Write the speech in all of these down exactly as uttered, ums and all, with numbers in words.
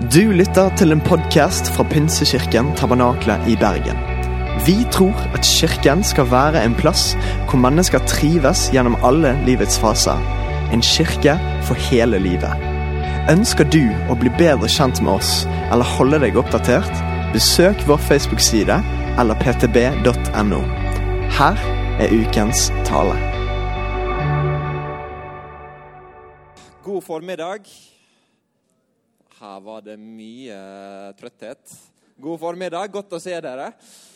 Du lytter til en podcast fra Pinsekirken Tabernakle i Bergen. Vi tror at kirken skal være en plass hvor mennesker trives gjennom alle livets faser. En kirke for hele livet. Ønsker du å bli bedre kjent med oss eller holde deg oppdatert? Besøk vår Facebook-side eller p t b punktum n o. Her er ukens tale. God formiddag. Her var det mye trøtthet. God formiddag, godt å se dere.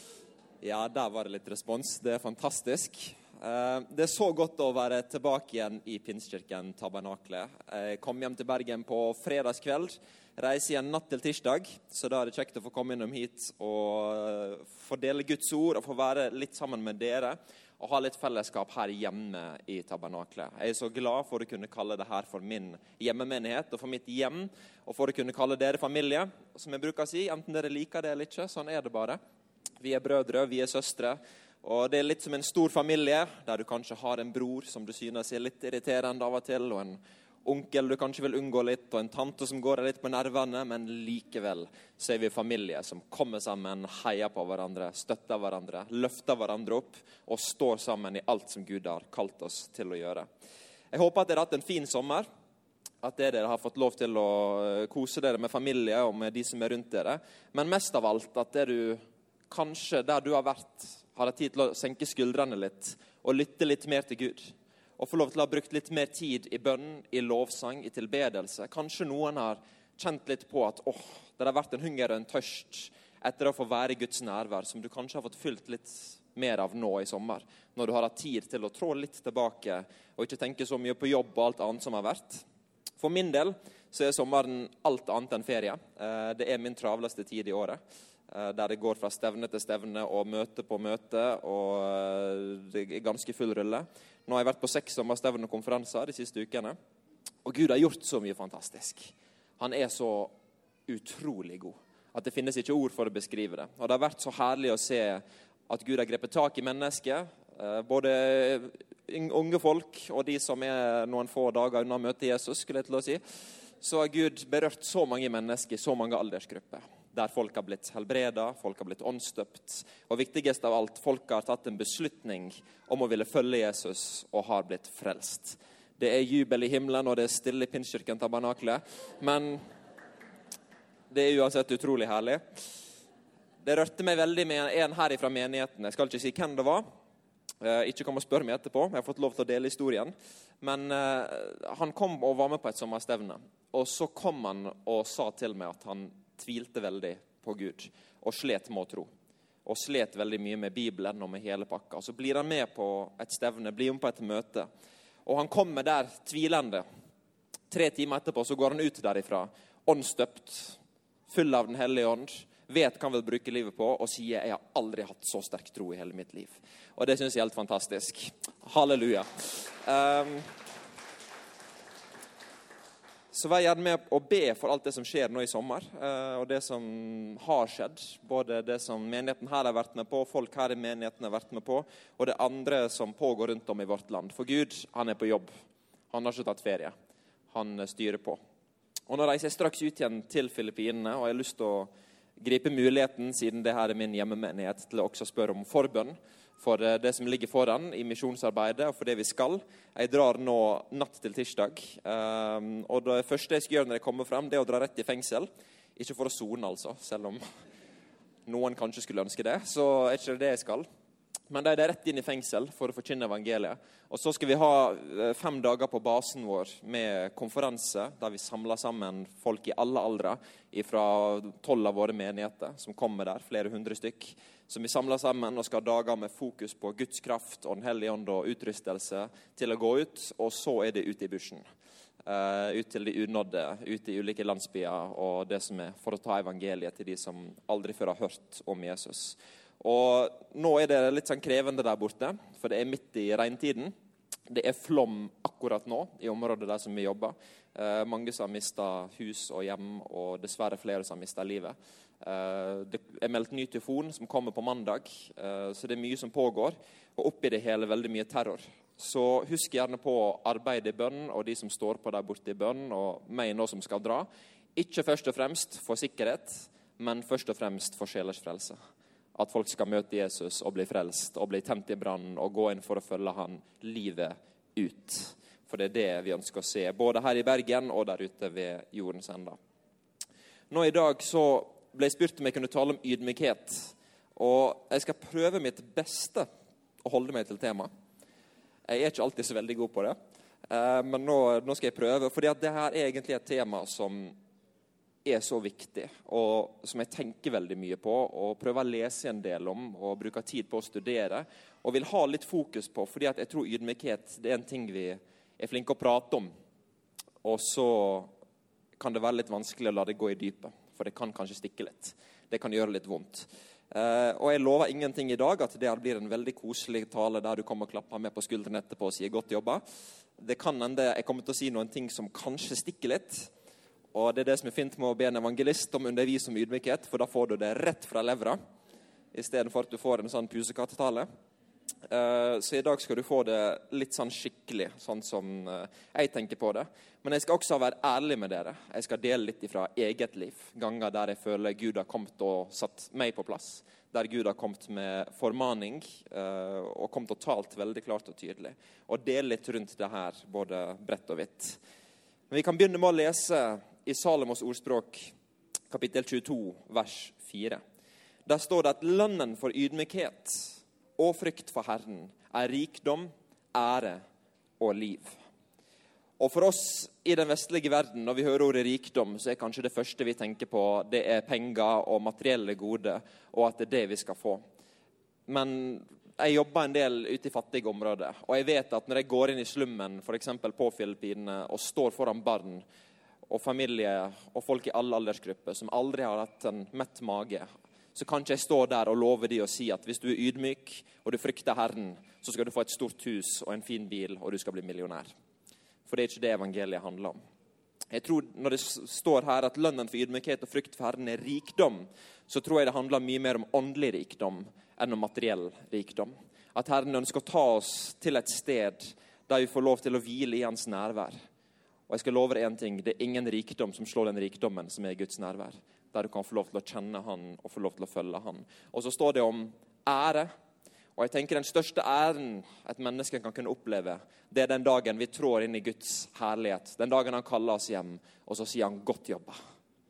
Ja, der var det litt respons. Det er fantastisk. Det er så godt å være tilbake igjen i Pinsekirken Tabernakle. Jeg kom hjem til Bergen på fredagskveld, reiser igjen natt til tirsdag, så da er det kjekt å få komme innom hit og få dele Guds ord og få være litt sammen med dere og ha litt fellesskap her hjemme i Tabernakle. Jeg er så glad for å kunne kalle det her for min hjemmemenighet og for mitt hjem, og for å kunne kalle dere familie, som jeg bruker å si, enten dere liker det eller ikke, sånn er det bare. Vi er brødre, vi er søstre, og det er litt som en stor familie, der du kanskje har en bror som du synes er litt irriterende av og til, og en onkel du kanskje vil unngå litt, og en tante som går litt på nervene, men likevel så er vi familie som kommer sammen, heier på hverandre, støtter hverandre, løfter hverandre opp, og står sammen i alt som Gud har kalt oss til å gjøre. Jeg håper at dere har hatt en fin sommer, at dere har fått lov til å kose dere med familie og med de som er rundt dere, men mest av alt at det du kanskje der du har vært, har tid til å senke skuldrene litt, og lytte litt mer til Gud. Og få lov til å ha brukt litt mer tid i bønn, i lovsang, i tilbedelse. Kanskje noen har kjent litt på at åh, det har vært en hunger og en tørst etter å få være i Guds nærvær, som du kanskje har fått fylt litt mer av nå i sommer, når du har hatt tid til å trå litt tilbake, og ikke tenke så mye på jobb og alt annet som har vært. For min del så er sommeren alt annet enn ferie. Det er min travleste tid i året, der det går fra stevne til stevne og møte på møte, og det er ganske full rulle. Nå har jeg vært på seks sommerstevne og konferanser de siste ukene, og Gud har gjort så mye fantastisk. Han er så utrolig god, at det finnes ikke ord for å beskrive det. Og det har vært så herlig å se at Gud har grepet tak i mennesket, både unge folk og de som er noen få dager unna å møte Jesus, skulle jeg til å si. Så har Gud berørt så mange mennesker i så mange aldersgrupper, der folk har blitt helbredet, folk har blitt åndsdøpt, og viktigst av alt, folk har tatt en beslutning om å ville følge Jesus og har blitt frelst. Det er jubel i himmelen, og det er stille i Pinsekirken Tabernakle, men det er uansett utrolig herlig. Det rørte meg veldig med en her fra menigheten. Jeg skal ikke si hvem det var. Ikke kom og spør meg etterpå, jeg har fått lov til å dele historien. Men uh, han kom og var med på et sommerstevne, og så kom han og sa til meg at han tvilte veldig på Gud, og slet med å tro. Og slet veldig mye med Bibelen og med hele pakka. Så blir han med på et stevne, blir med på et møte. Og han kommer der tvilende. Tre timer etterpå så går han ut derifra, åndsdøpt, full av den hellige ånd, vet hva han vil bruke livet på, og sier, jeg har aldri hatt så sterk tro i hele mitt liv. Og det synes jeg er helt fantastisk. Halleluja. Um, så vær gjerne med å be for alt det som skjer nå i sommer, uh, og det som har skjedd, både det som menigheten her har vært med på, folk her i menigheten har vært med på, og det andre som pågår rundt om i vårt land. For Gud, han er på jobb. Han har ikke tatt ferie. Han styrer på. Og nå reiser jeg straks ut igjen til Filippinene, og jeg har lyst til å gripe muligheten, siden det her er min hjemmemenighet, til å også spørre om forbønn for det som ligger foran i misjonsarbeidet, og for det vi skal. Jeg drar nå natt til tirsdag, og det første jeg skal gjøre når jeg kommer frem, det er å dra rett i fengsel. Ikke for å sone altså, selv om noen kanskje skulle ønske det, så er ikke det jeg skal. Men da er det rett inn i fengsel for å forkynne evangeliet. Og så skal vi ha fem dager på basen vår med konferanse, der vi samler sammen folk i alle aldre, fra tolv av våre menigheter som kommer der, flere hundre stykk, som vi samler sammen og skal ha dager med fokus på Guds kraft og den hellige ånd og utrustelse til å gå ut, og så er det ute i bushen. Uh, ut til de unådde, ut i ulike landsbyer, og det som er for å ta evangeliet til de som aldri før har hørt om Jesus. Og nå er det litt sånn krevende der borte, for det er midt i regntiden. Det er flom akkurat nå i området der som vi jobber. Eh, mange som har mistet hus og hjem, og dessverre flere som har mistet livet. Eh, det er meldt ny tyfon som kommer på mandag, eh, så det er mye som pågår. Og oppi det hele veldig mye terror. Så husk gjerne på arbeid i bønn, og de som står på der borte i bønn, og meg nå som skal dra. Ikke først og fremst for sikkerhet, men først og fremst for sjelers frelse. At folk skal møte Jesus og bli frelst, og bli tent i brann, og gå inn for å følge han livet ut. For det er det vi ønsker å se, både her i Bergen og der ute ved jordens ende. Nå i dag så ble jeg spurt om jeg kunne tale om ydmykhet, og jeg skal prøve mitt beste å holde meg til tema. Jeg er ikke alltid så veldig god på det, men nå, nå skal jeg prøve, fordi at det her er egentlig et tema som er så viktig, og som jeg tenker veldig mye på, og prøver å lese en del om, og bruker tid på å studere, og vil ha litt fokus på, fordi at jeg tror ydmykhet, det er en ting vi er flinke å prate om, og så kan det være litt vanskelig å la det gå i dypet, for det kan kanskje stikke litt. Det kan gjøre litt vondt. Uh, og jeg lover ingenting i dag, at det blir en veldig koselig tale der du kommer og klapper med på skulderen etterpå og sier godt jobba. Det kan hende jeg kommer til å si noen ting som kanskje stikker litt, og det er det som er fint med å be en evangelist om undervis om ydmykhet, for da får du det rett fra levra, i stedet for at du får en sånn pusekattale. Uh, så i dag skal du få det litt sånn skikkelig, sånn som uh, jeg tenker på det. Men jeg skal også være ærlig med dere. Jeg skal dele litt fra eget liv. Ganger der jeg føler Gud har kommet og satt meg på plass. Der Gud har kommet med formaning uh, og kommet og talt veldig klart og tydelig. Og dele litt rundt det her, både bredt og vidt. Men vi kan begynne med å lese i Salomos ordspråk, kapittel tjueto, vers fire. Der står det at lønnen for ydmykhet og frykt for Herren er rikdom, ære og liv. Og for oss i den vestlige verden, når vi hører ordet rikdom, så er kanskje det første vi tenker på, det er penger og materielle gode, og at det er det vi skal få. Men jeg jobber en del ute i fattige områder, og jeg vet at når jeg går inn i slummen, for eksempel på Filippinene, og står foran barn, og familie, og folk i alle aldersgrupper, som aldri har hatt en mett mage, så kan ikke jeg stå der og love de og si at hvis du er ydmyk, og du frykter Herren, så skal du få et stort hus og en fin bil, og du skal bli millionær. For det er ikke det evangeliet handler om. Jeg tror når det står her at lønnen for ydmykhet og frykt for Herren er rikdom, så tror jeg det handler mye mer om åndelig rikdom enn om materiell rikdom. At Herren ønsker å ta oss til et sted der vi får lov til å hvile i hans nærvær. Og jeg skal love deg en ting, det er ingen rikdom som slår den rikdommen som er i Guds nærvær. Der du kan få lov til å kjenne han og få lov til å følge han. Og så står det om ære. Og jeg tenker den største æren et menneske kan kunne oppleve, det er den dagen vi trår inn i Guds herlighet. Den dagen han kaller oss hjem, og så sier han godt jobba.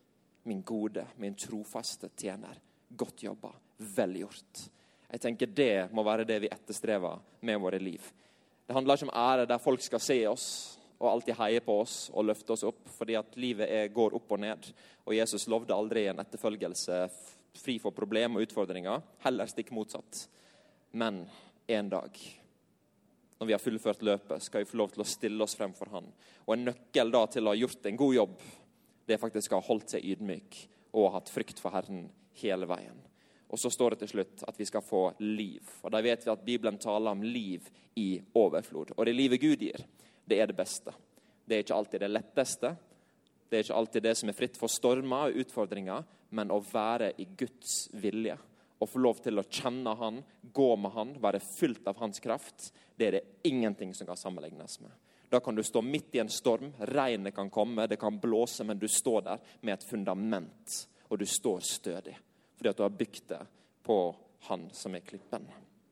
Min gode, min trofaste tjener. Godt jobba, vel gjort. Jeg tenker det må være det vi etterstrever med våre liv. Det handler ikke om ære der folk skal se oss, og alltid heier på oss og løfte oss opp, fordi at livet er, går opp og ned. Og Jesus lovde aldri en etterfølgelse fri for problem og utfordringer, heller stikk motsatt. Men en dag, når vi har fullført løpet, skal vi få lov til å stille oss frem for han. Og en nøkkel da til å ha gjort en god jobb, det er faktisk å ha holdt seg ydmyk og hatt frykt for Herren hele veien. Og så står det til slutt at vi skal få liv. Og da vet vi at Bibelen taler om liv i overflod. Og det livet Gud gir, det er det beste. Det er ikke alltid det letteste. Det er ikke alltid det som er fritt for stormer og utfordringer, men å være i Guds vilje. Og få lov til å kjenne han, gå med han, være fylt av hans kraft, det er det ingenting som kan sammenlignes med. Da kan du stå midt i en storm, regnet kan komme, det kan blåse, men du står der med et fundament, og du står stødig. Fordi at du har bygd det på han som er klippen.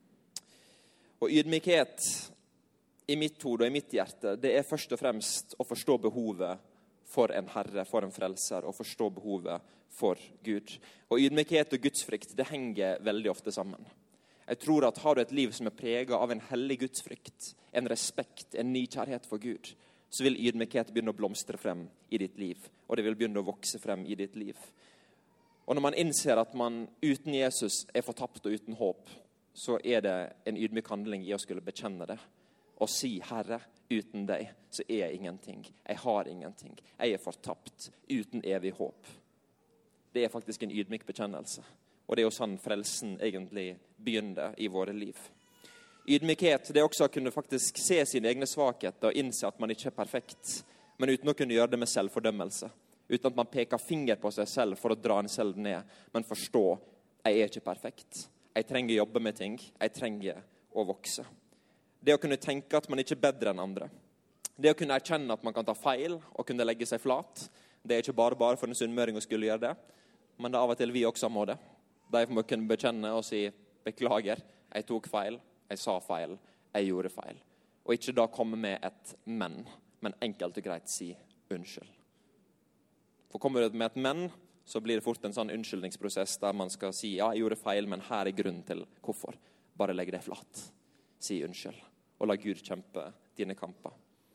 Og ydmykhet i mitt hode og i mitt hjerte, det er først og fremst å forstå behovet for en herre, for en frelser, og forstå behovet for Gud. Og ydmykhet og gudsfrykt, det henger veldig ofte sammen. Jeg tror at har du et liv som er preget av en hellig gudsfrykt, en respekt, en nykjærhet for Gud, så vil ydmykhet begynne å blomstre frem i ditt liv, og det vil begynne å vokse frem i ditt liv. Og når man innser at man uten Jesus er fortapt og uten håp, så er det en ydmyk handling i å skulle bekjenne det. Og si, Herre, uten deg så er jeg ingenting. Jeg har ingenting. Jeg er fortapt, uten evig håp. Det er faktisk en ydmyk bekjennelse. Og det er jo sånn frelsen egentlig begynner i våre liv. Ydmykhet, det er også å kunne faktisk se sine egne svakheter og innse at man ikke er perfekt, men uten å kunne gjøre det med selvfordømmelse. Uten at man peker finger på seg selv for å dra en selv ned, men forstå, jeg er ikke perfekt. Jeg trenger å jobbe med ting. Jeg trenger å vokse. Det å kunne tenke at man ikke er bedre enn andre. Det å kunne erkjenne at man kan ta feil og kunne legge seg flat. Det er ikke bare bare for en sunnmøring å skulle gjøre det, men det er av og til vi også må det. De må kunne bekjenne og si, beklager, jeg tok feil, jeg sa feil, jeg gjorde feil. Og ikke da komme med et men, men enkelt og greit si unnskyld. For kommer du med et men, så blir det fort en sånn unnskyldningsprosess der man skal si, ja, jeg gjorde feil, men her er grunnen til hvorfor. Bare legg det flat. Si unnskyld, og la Gud kjempe dine kamper.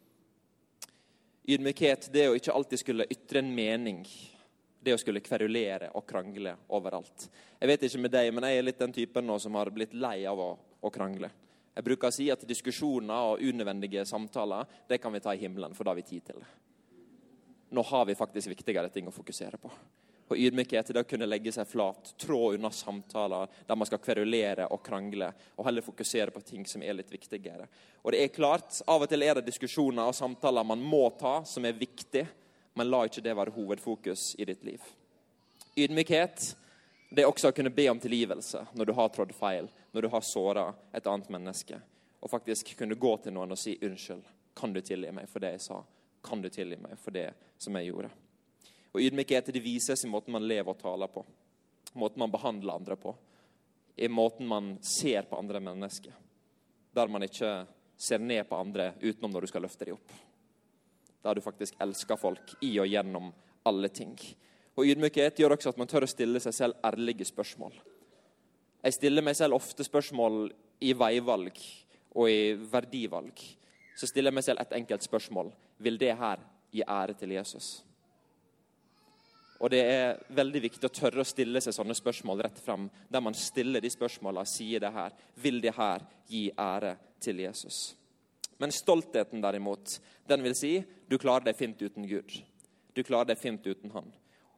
Ydmykhet, det å ikke alltid skulle ytre en mening, det å skulle kverulere og krangle overalt. Jeg vet ikke med deg, men jeg er litt den typen nå som har blitt lei av å, å krangle. Jeg bruker å si at diskusjoner og unødvendige samtaler, det kan vi ta i himmelen, for da har vi tid til det. Nå har vi faktisk viktigere ting å fokusere på. Og ydmykhet, det å kunne legge seg flat, trå unna samtaler der man skal kverulere og krangle, og heller fokusere på ting som er litt viktigere. Og det er klart, av og til er det diskusjoner og samtaler man må ta, som er viktig, men la ikke det være hovedfokus i ditt liv. Ydmykhet, det er også å kunne be om tilgivelse når du har trådt feil, når du har såret et annet menneske, og faktisk kunne gå til noen og si unnskyld. Kan du tilgi meg for det jeg sa? Kan du tilgi meg for det som jeg gjorde? Og ydmykhet, det vises i måten man lever og taler på, måten man behandler andre på, i måten man ser på andre mennesker, der man ikke ser ned på andre utenom når du skal løfte dem opp. Der du faktisk elsker folk i og gjennom alle ting. Og ydmykhet gjør også at man tør å stille seg selv ærlige spørsmål. Jeg stiller meg selv ofte spørsmål i veivalg og i verdivalg. Så stiller jeg meg selv et enkelt spørsmål. Vil det her gi ære til Jesus? Og det er veldig viktig å tørre å stille seg sånne spørsmål rett frem, der man stiller de spørsmålene og sier det her. Vil det her gi ære til Jesus? Men stoltheten derimot, den vil si, du klarer deg fint uten Gud. Du klarer deg fint uten han.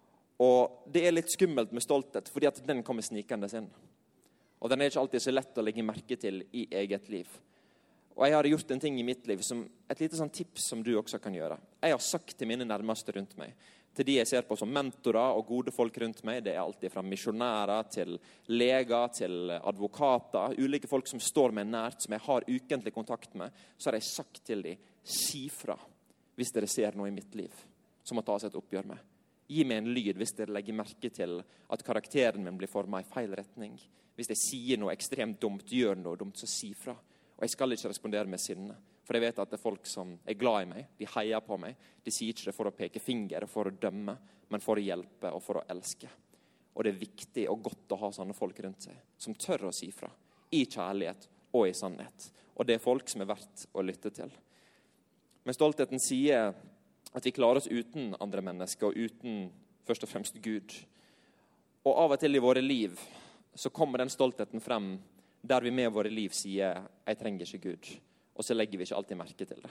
Og det er litt skummelt med stolthet, fordi at den kommer snikende inn. Og den er ikke alltid så lett å legge merke til i eget liv. Og jeg har gjort en ting i mitt liv, som et lite sånn tips som du også kan gjøre. Jeg har sagt til mine nærmeste rundt meg, til de jeg ser på som mentorer og gode folk rundt meg, det er alltid fra misjonærer til leger, til advokater, ulike folk som står meg nært, som jeg har ukentlig kontakt med, så har jeg sagt til dem, si fra hvis dere ser noe i mitt liv, som må ta seg et oppgjør med. Gi meg en lyd hvis dere legger merke til at karakteren min blir formet i feil retning. Hvis jeg sier noe ekstremt dumt, gjør noe dumt, så si fra. Og jeg skal ikke respondere med sinne. For jeg vet at det er folk som er glad i meg, de heier på meg. De sier ikke det for å peke finger og for å dømme, men for å hjelpe og for å elske. Og det er viktig og godt å ha sånne folk rundt seg, som tør å si fra, i kjærlighet og i sannhet. Og det er folk som er verdt å lytte til. Men stoltheten sier at vi klarer oss uten andre mennesker, og uten først og fremst Gud. Og av og til i våre liv så kommer den stoltheten frem, der vi med våre liv sier, jeg trenger ikke Gud. Og så legger vi ikke alltid merke til det.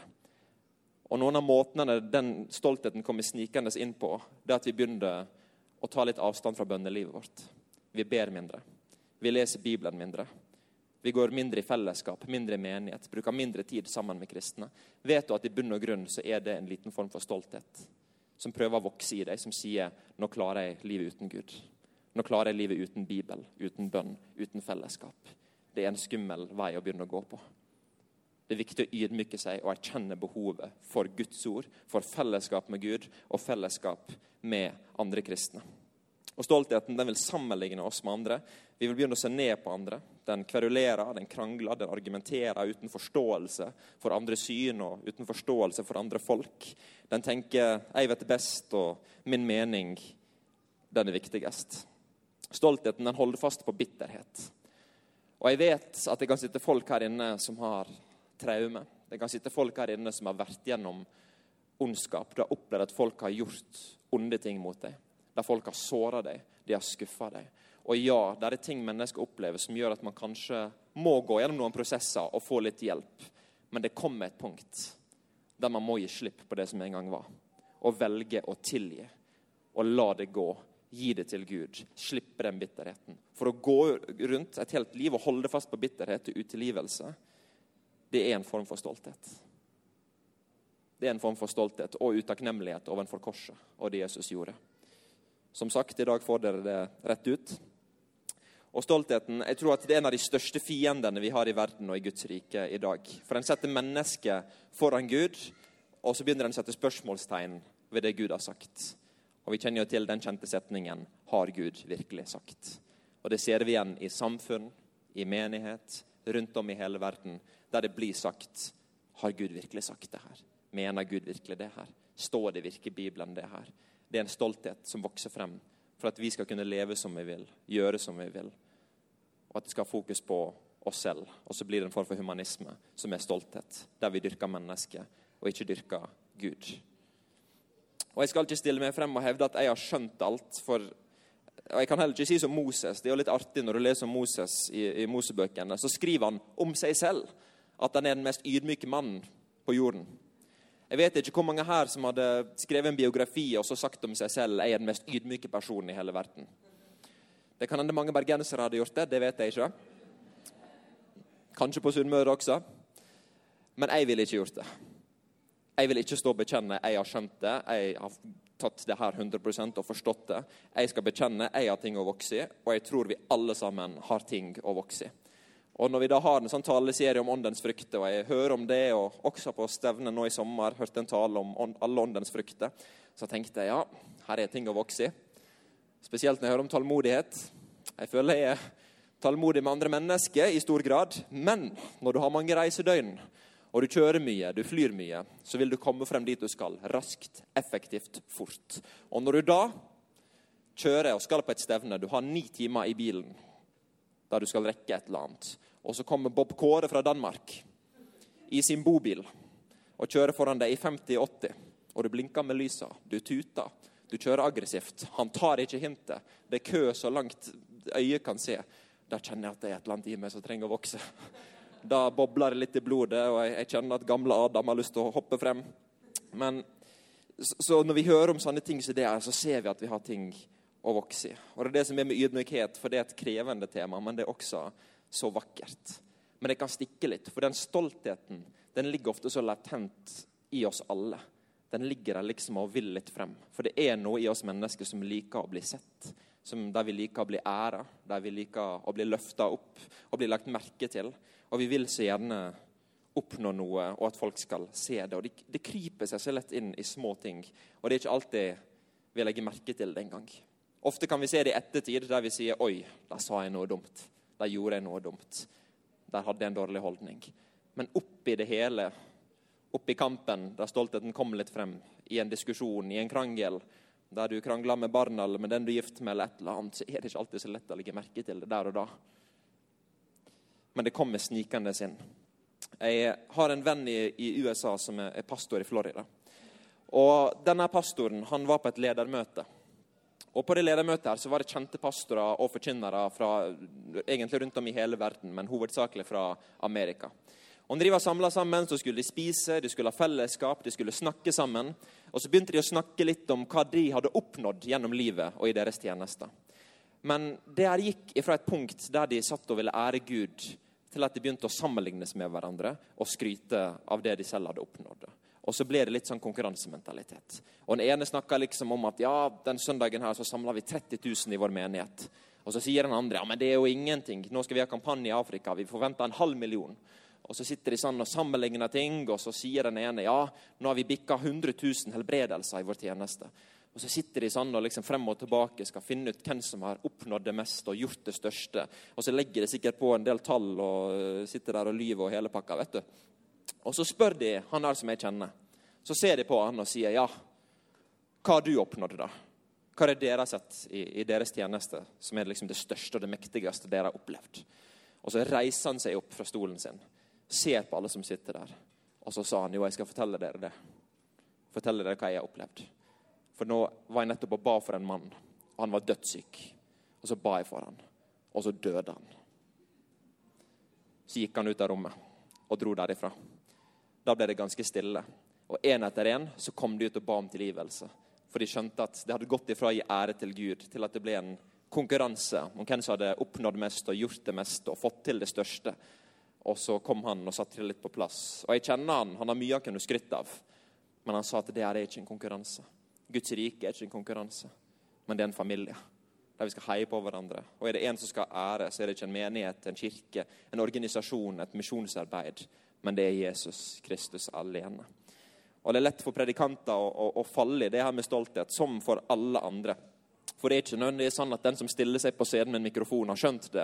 Og noen av måtene den stoltheten kommer snikende inn på, det er at vi begynner å ta litt avstand fra bønnelivet vårt. Vi ber mindre. Vi leser Bibelen mindre. Vi går mindre i fellesskap, mindre i menighet, bruker mindre tid sammen med kristne. Vet du at i bunn og grunn så er det en liten form for stolthet, som prøver å vokse i deg, som sier, nå klarer jeg livet uten Gud. Nå klarer jeg livet uten Bibel, uten bønn, uten fellesskap. Det er en skummel vei å begynne å gå på. Det er viktig å ydmyke seg og erkjenne behovet for Guds ord, for fellesskap med Gud og fellesskap med andre kristne. Og stoltheten, den vil sammenligne oss med andre. Vi vil begynne å se ned på andre. Den kverulerer, den krangler, den argumenterer uten forståelse for andre syn og uten forståelse for andre folk. Den tenker, jeg vet best, og min mening, den er viktigst. Stoltheten, den holder fast på bitterhet. Og jeg vet at det kan sitte folk her inne som har traume. Det kan sitte folk her inne som har vært gjennom ondskap. Du har opplevd at folk har gjort onde ting mot deg. Der folk har såret deg, de har skuffet deg. Og ja, det er ting mennesker opplever som gjør at man kanskje må gå gjennom noen prosesser og få litt hjelp. Men det kommer et punkt der man må gi slipp på det som en gang var. Og velge å tilgi. Og la det gå. Gi det til Gud. Slippe den bitterheten. For å gå rundt et helt liv og holde fast på bitterhet og utilgivelse, det er en form for stolthet. Det er en form for stolthet og utakknemlighet overfor korset og det Jesus gjorde. Som sagt, i dag får dere det rett ut. Og stoltheten, jeg tror at det er en av de største fiendene vi har i verden og i Guds rike i dag. For den setter mennesket foran Gud, og så begynner den å sette spørsmålstegn ved det Gud har sagt. Og vi kjenner jo til den kjente setningen, har Gud virkelig sagt? Og det ser vi igjen i samfunn, i menighet, rundt om i hele verden, der det blir sagt, har Gud virkelig sagt det her? Mener Gud virkelig det her? Står det virkelig i Bibelen det her? Det er en stolthet som vokser frem for at vi skal kunne leve som vi vil, gjøre som vi vil, og at det skal ha fokus på oss selv. Og så blir det en form for humanisme som er stolthet, der vi dyrker mennesket og ikke dyrker Gud. Og jeg skal ikke stille meg frem og hevde at jeg har skjønt alt, for og jeg kan heller ikke si som Moses. Det er jo litt artig når du leser om Moses i, i Mosebøkene, så skriver han om seg selv at han er den mest ydmyke mannen på jorden. Jeg vet ikke hvor mange her som hadde skrevet en biografi og så sagt om seg selv, jeg er den mest ydmyke personen i hele verden. Det kan hende mange bergensere hadde gjort det, det vet jeg ikke. Kanskje på Sunnmøre også. Men jeg ville ikke gjort det. Jeg vil ikke stå og bekjenne, jeg har skjønt det, jeg har tatt det her hundre prosent og forstått det. Jeg skal bekjenne, jeg har ting å vokse i, og jeg tror vi alle sammen har ting å vokse i. Og når vi da har en sånn taleserie om åndens frukter, og jeg hører om det, og også på stevnen nå i sommer, hørte en tale om alle åndens frukter, så tenkte jeg, ja, her er ting å vokse i. Spesielt når jeg hører om tålmodighet. Jeg føler jeg er tålmodig med andre mennesker i stor grad, men når du har mange reisedøgn, og du kjører mye, du flyr mye, så vil du komme frem dit du skal, raskt, effektivt, fort. Og når du da kjører og skal på et stevne, du har ni timer i bilen, der du skal rekke et eller annet, og så kommer Bob Kåre fra Danmark i sin bobil, og kjører foran deg i femti åtti, og du blinker med lysa, du tuter, du kjører aggressivt, han tar ikke hintet, det er kø så langt øyet kan se, da kjenner jeg at det er et eller annet i meg som trenger å vokse. Da bobler det litt i blodet, og jeg, jeg kjenner at gamle Adam har lyst til å hoppe frem. Men så, så når vi hører om sånne ting som det er, så ser vi at vi har ting å vokse i. Og det er det som er med ydmykhet, for det er et krevende tema, men det er også så vakkert. Men det kan stikke litt, for den stoltheten, den ligger ofte så latent i oss alle. Den ligger der liksom og vil litt frem. For det er noe i oss mennesker som liker å bli sett, som der vi liker å bli æret, der vi liker å bli løftet opp og bli lagt merke til. Og vi vil så gjerne oppnå noe, og at folk skal se det. Og det, det kryper seg så lett inn i små ting. Og det er ikke alltid vi legger merke til det en gang. Ofte kan vi se det i ettertid, der vi sier, oi, der sa jeg noe dumt. Der gjorde jeg noe dumt. Der hadde jeg en dårlig holdning. Men oppi det hele, oppi kampen, der stoltheten kommer litt frem, i en diskusjon, i en krangel, der du krangler med barna, eller med den du er gift med, eller et eller annet, så er det ikke alltid så lett å legge merke til det der og da. Men det kommer snikende inn. Jeg har en venn i, i U S A som er, er pastor i Florida. Og denne pastoren, han var på et ledermøte. Og på det ledermøtet her så var det kjente pastorer og forkynnere fra, egentlig rundt om i hele verden, men hovedsakelig fra Amerika. Og når de var samlet sammen, så skulle de spise, de skulle ha fellesskap, de skulle snakke sammen. Og så begynte de å snakke litt om hva de hadde oppnådd gjennom livet og i deres tjenester. Men det her gikk fra et punkt der de satt og ville ære Gud, til at de begynte å sammenlignes med hverandre og skryte av det de selv hadde oppnådd. Og så ble det litt sånn konkurransementalitet. Og den ene snakket liksom om at ja, den søndagen her så samlet vi tretti tusen i vår menighet. Og så sier den andre, ja, men det er jo ingenting. Nå skal vi ha kampanje i Afrika, vi forventer en halv million. Og så sitter de sånn og sammenligner ting, og så sier den ene, ja, nå har vi bikket hundre tusen helbredelser i vår tjeneste. Og så sitter de sånn og liksom frem og tilbake skal finne ut hvem som har oppnådd det meste og gjort det største. Og så legger de sikkert på en del tall og sitter der og lyver og hele pakka, vet du. Og så spør de han der som jeg kjenner. Så ser de på han og sier, ja, hva har du oppnådd da? Hva er det dere har sett i, i deres tjeneste som er liksom det største og det mektigste dere har opplevd? Og så reiser han seg opp fra stolen sin, ser på alle som sitter der. Og så sa han, jo, jeg skal fortelle dere det. Fortelle dere hva jeg har opplevd. For nå var jeg nettopp og ba for en mann, og han var dødssyk. Og så ba jeg for han, og så døde han. Så gikk han ut av rommet og dro derifra. Da ble det ganske stille. Og en etter en så kom de ut og ba om tilgivelse. For de skjønte at det hadde gått ifra å gi ære til Gud, til at det ble en konkurranse om hvem som hadde oppnådd mest og gjort det mest og fått til det største. Og så kom han og satte det litt på plass. Og jeg kjenner han, han har mye han kunne skrytte av. Men han sa at det er ikke en konkurranse. Guds rike er ikke en konkurranse, men det er en familie, der vi skal heie på hverandre. Og er det en som skal ære, så er det ikke en menighet, en kirke, en organisasjon, et misjonsarbeid, men det er Jesus Kristus alene. Og det er lett for predikanter å, å, å falle i det her med stolthet, som for alle andre. For det er ikke nødvendigvis sånn at den som stiller seg på scenen med en mikrofon har skjønt det,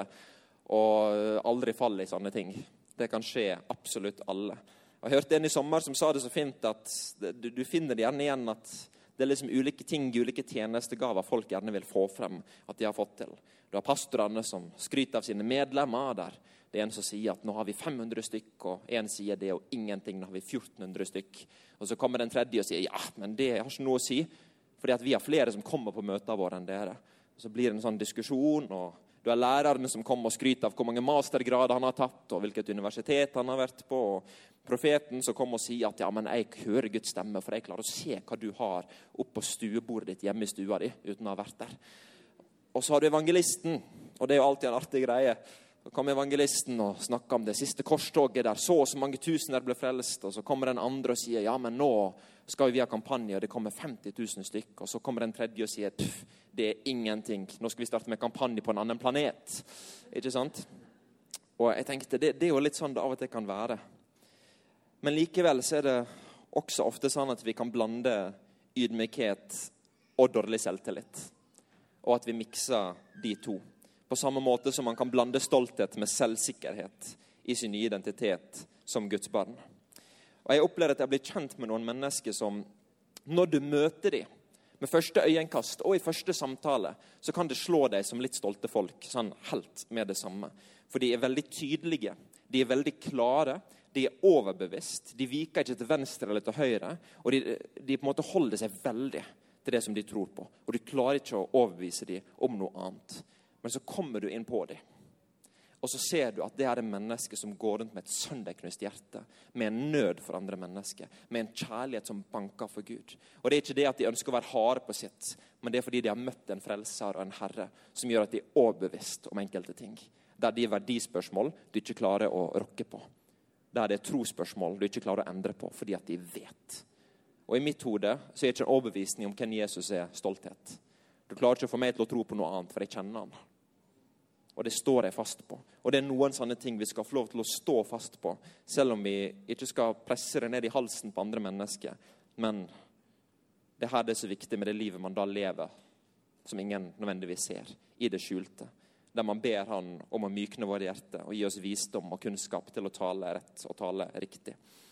og aldri faller i sånne ting. Det kan skje absolutt alle. Jeg hørte en i sommer som sa det så fint at du, du finner det gjerne igjen at det er liksom ulike ting, ulike tjenestegaver folk gjerne vil få frem at de har fått til. Du har pastorene som skryter av sine medlemmer der. Det er en som sier at nå har vi fem hundre stykk, og en sier det og ingenting, nå har vi fjorten hundre stykk. Og så kommer den tredje og sier, ja, men det har ikke noe å si, fordi at vi har flere som kommer på møter våre enn dere. Og så blir det en sånn diskusjon, og du har lærerne som kommer og skryter av hvor mange mastergrader han har tatt, og hvilket universitet han har vært på, og profeten som kommer og sier at ja, men jeg hører Guds stemme, for jeg klarer å se hva du har opp på stuebordet ditt hjemme i stua di, uten å ha vært der. Og så har du evangelisten, og det er jo alltid en artig greie. Så kommer evangelisten og snakker om det siste korstoget der så og så mange tusener ble frelst, og så kommer den andre og sier, ja, men nå skal vi ha kampanje, og det kommer femti tusen stykk, og så kommer den tredje og sier, pff, det er ingenting, nå skal vi starte med kampanje på en annen planet. Ikke sant? Og jeg tenkte, det, det er jo litt sånn det av og til kan være. Men likevel så er det også ofte sånn at vi kan blande ydmykhet og dårlig selvtillit, og at vi mikser de to. På samme måte som man kan blande stolthet med selvsikkerhet i sin nye identitet som Guds barn. Og jeg opplever at jeg blir kjent med noen mennesker som, når du møter dem, med første øyenkast og i første samtale, så kan det slå deg som litt stolte folk, sånn helt med det samme. For de er veldig tydelige, de er veldig klare, de er overbevist, de viker ikke til venstre eller til høyre, og de, de på en måte holder seg veldig til det som de tror på. Og du klarer ikke å overbevise dem om noe annet. Men så kommer du inn på dem. Og så ser du at det er en menneske som går rundt med et sønderknust hjerte, med en nød for andre mennesker, med en kjærlighet som banker for Gud. Og det er ikke det at de ønsker å være harde på sitt, men det er fordi de har møtt en frelser og en herre som gjør at de er overbevist om enkelte ting. Der de er verdispørsmål du ikke klarer å rokke på. Der det er trospørsmål du ikke klarer å endre på, fordi at de vet. Og i mitt hode så er ikke en overbevisning om hvem Jesus er stolthet. Du klarer ikke å få meg til å tro på noe annet, for jeg kjenner han. Og det står jeg fast på. Og det er noen sånne ting vi skal få lov til å stå fast på, selv om vi ikke skal presse det ned i halsen på andre mennesker. Men det her det er så viktig med det livet man da lever, som ingen nødvendigvis ser, i det skjulte. Der man ber han om å mykne våre hjerte, og gi oss visdom og kunnskap til å tale rett og tale riktig.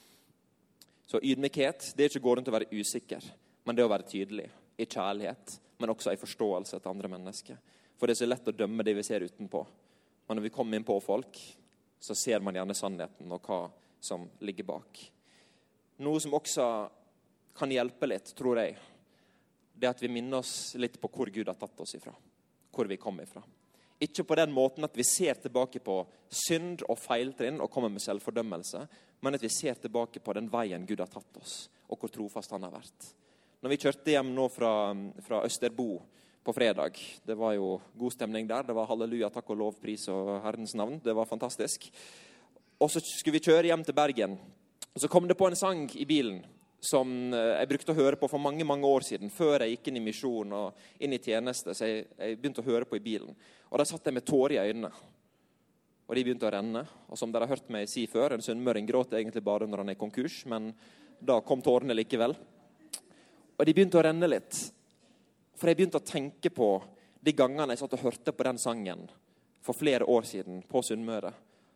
Så ydmykhet, det er ikke gå rundt å være usikker, men det å være tydelig i kjærlighet, men også i forståelse til andre mennesker. For det er så lett å dømme det vi ser utenpå. Men når vi kommer inn på folk, så ser man gjerne sannheten og hva som ligger bak. Noe som også kan hjelpe litt, tror jeg, det er at vi minner oss litt på hvor Gud har tatt oss ifra. Hvor vi kom ifra. Ikke på den måten at vi ser tilbake på synd og feiltrinn og kommer med selvfordømmelse, men at vi ser tilbake på den veien Gud har tatt oss, og hvor trofast han har vært. Når vi kjørte hjem nå fra, fra Østerbo på fredag, det var jo god stemning der, det var halleluja, takk og lov, pris og Herrens navn, det var fantastisk. Og så skulle vi kjøre hjem til Bergen, og så kom det på en sang i bilen, som jeg brukte å høre på for mange, mange år siden, før jeg gikk inn i misjon og inn i tjeneste, så jeg, jeg begynte å høre på i bilen. Og da satt jeg med tårer i øynene, og de begynte å renne. Og som dere har hørt meg si før, en sunnmøring gråter egentlig bare når han er konkurs, men da kom tårene likevel. Og de begynte å renne litt, for jeg begynte å tenke på de gangene jeg satt og hørte på den sangen for flere år siden på Sunnmøre,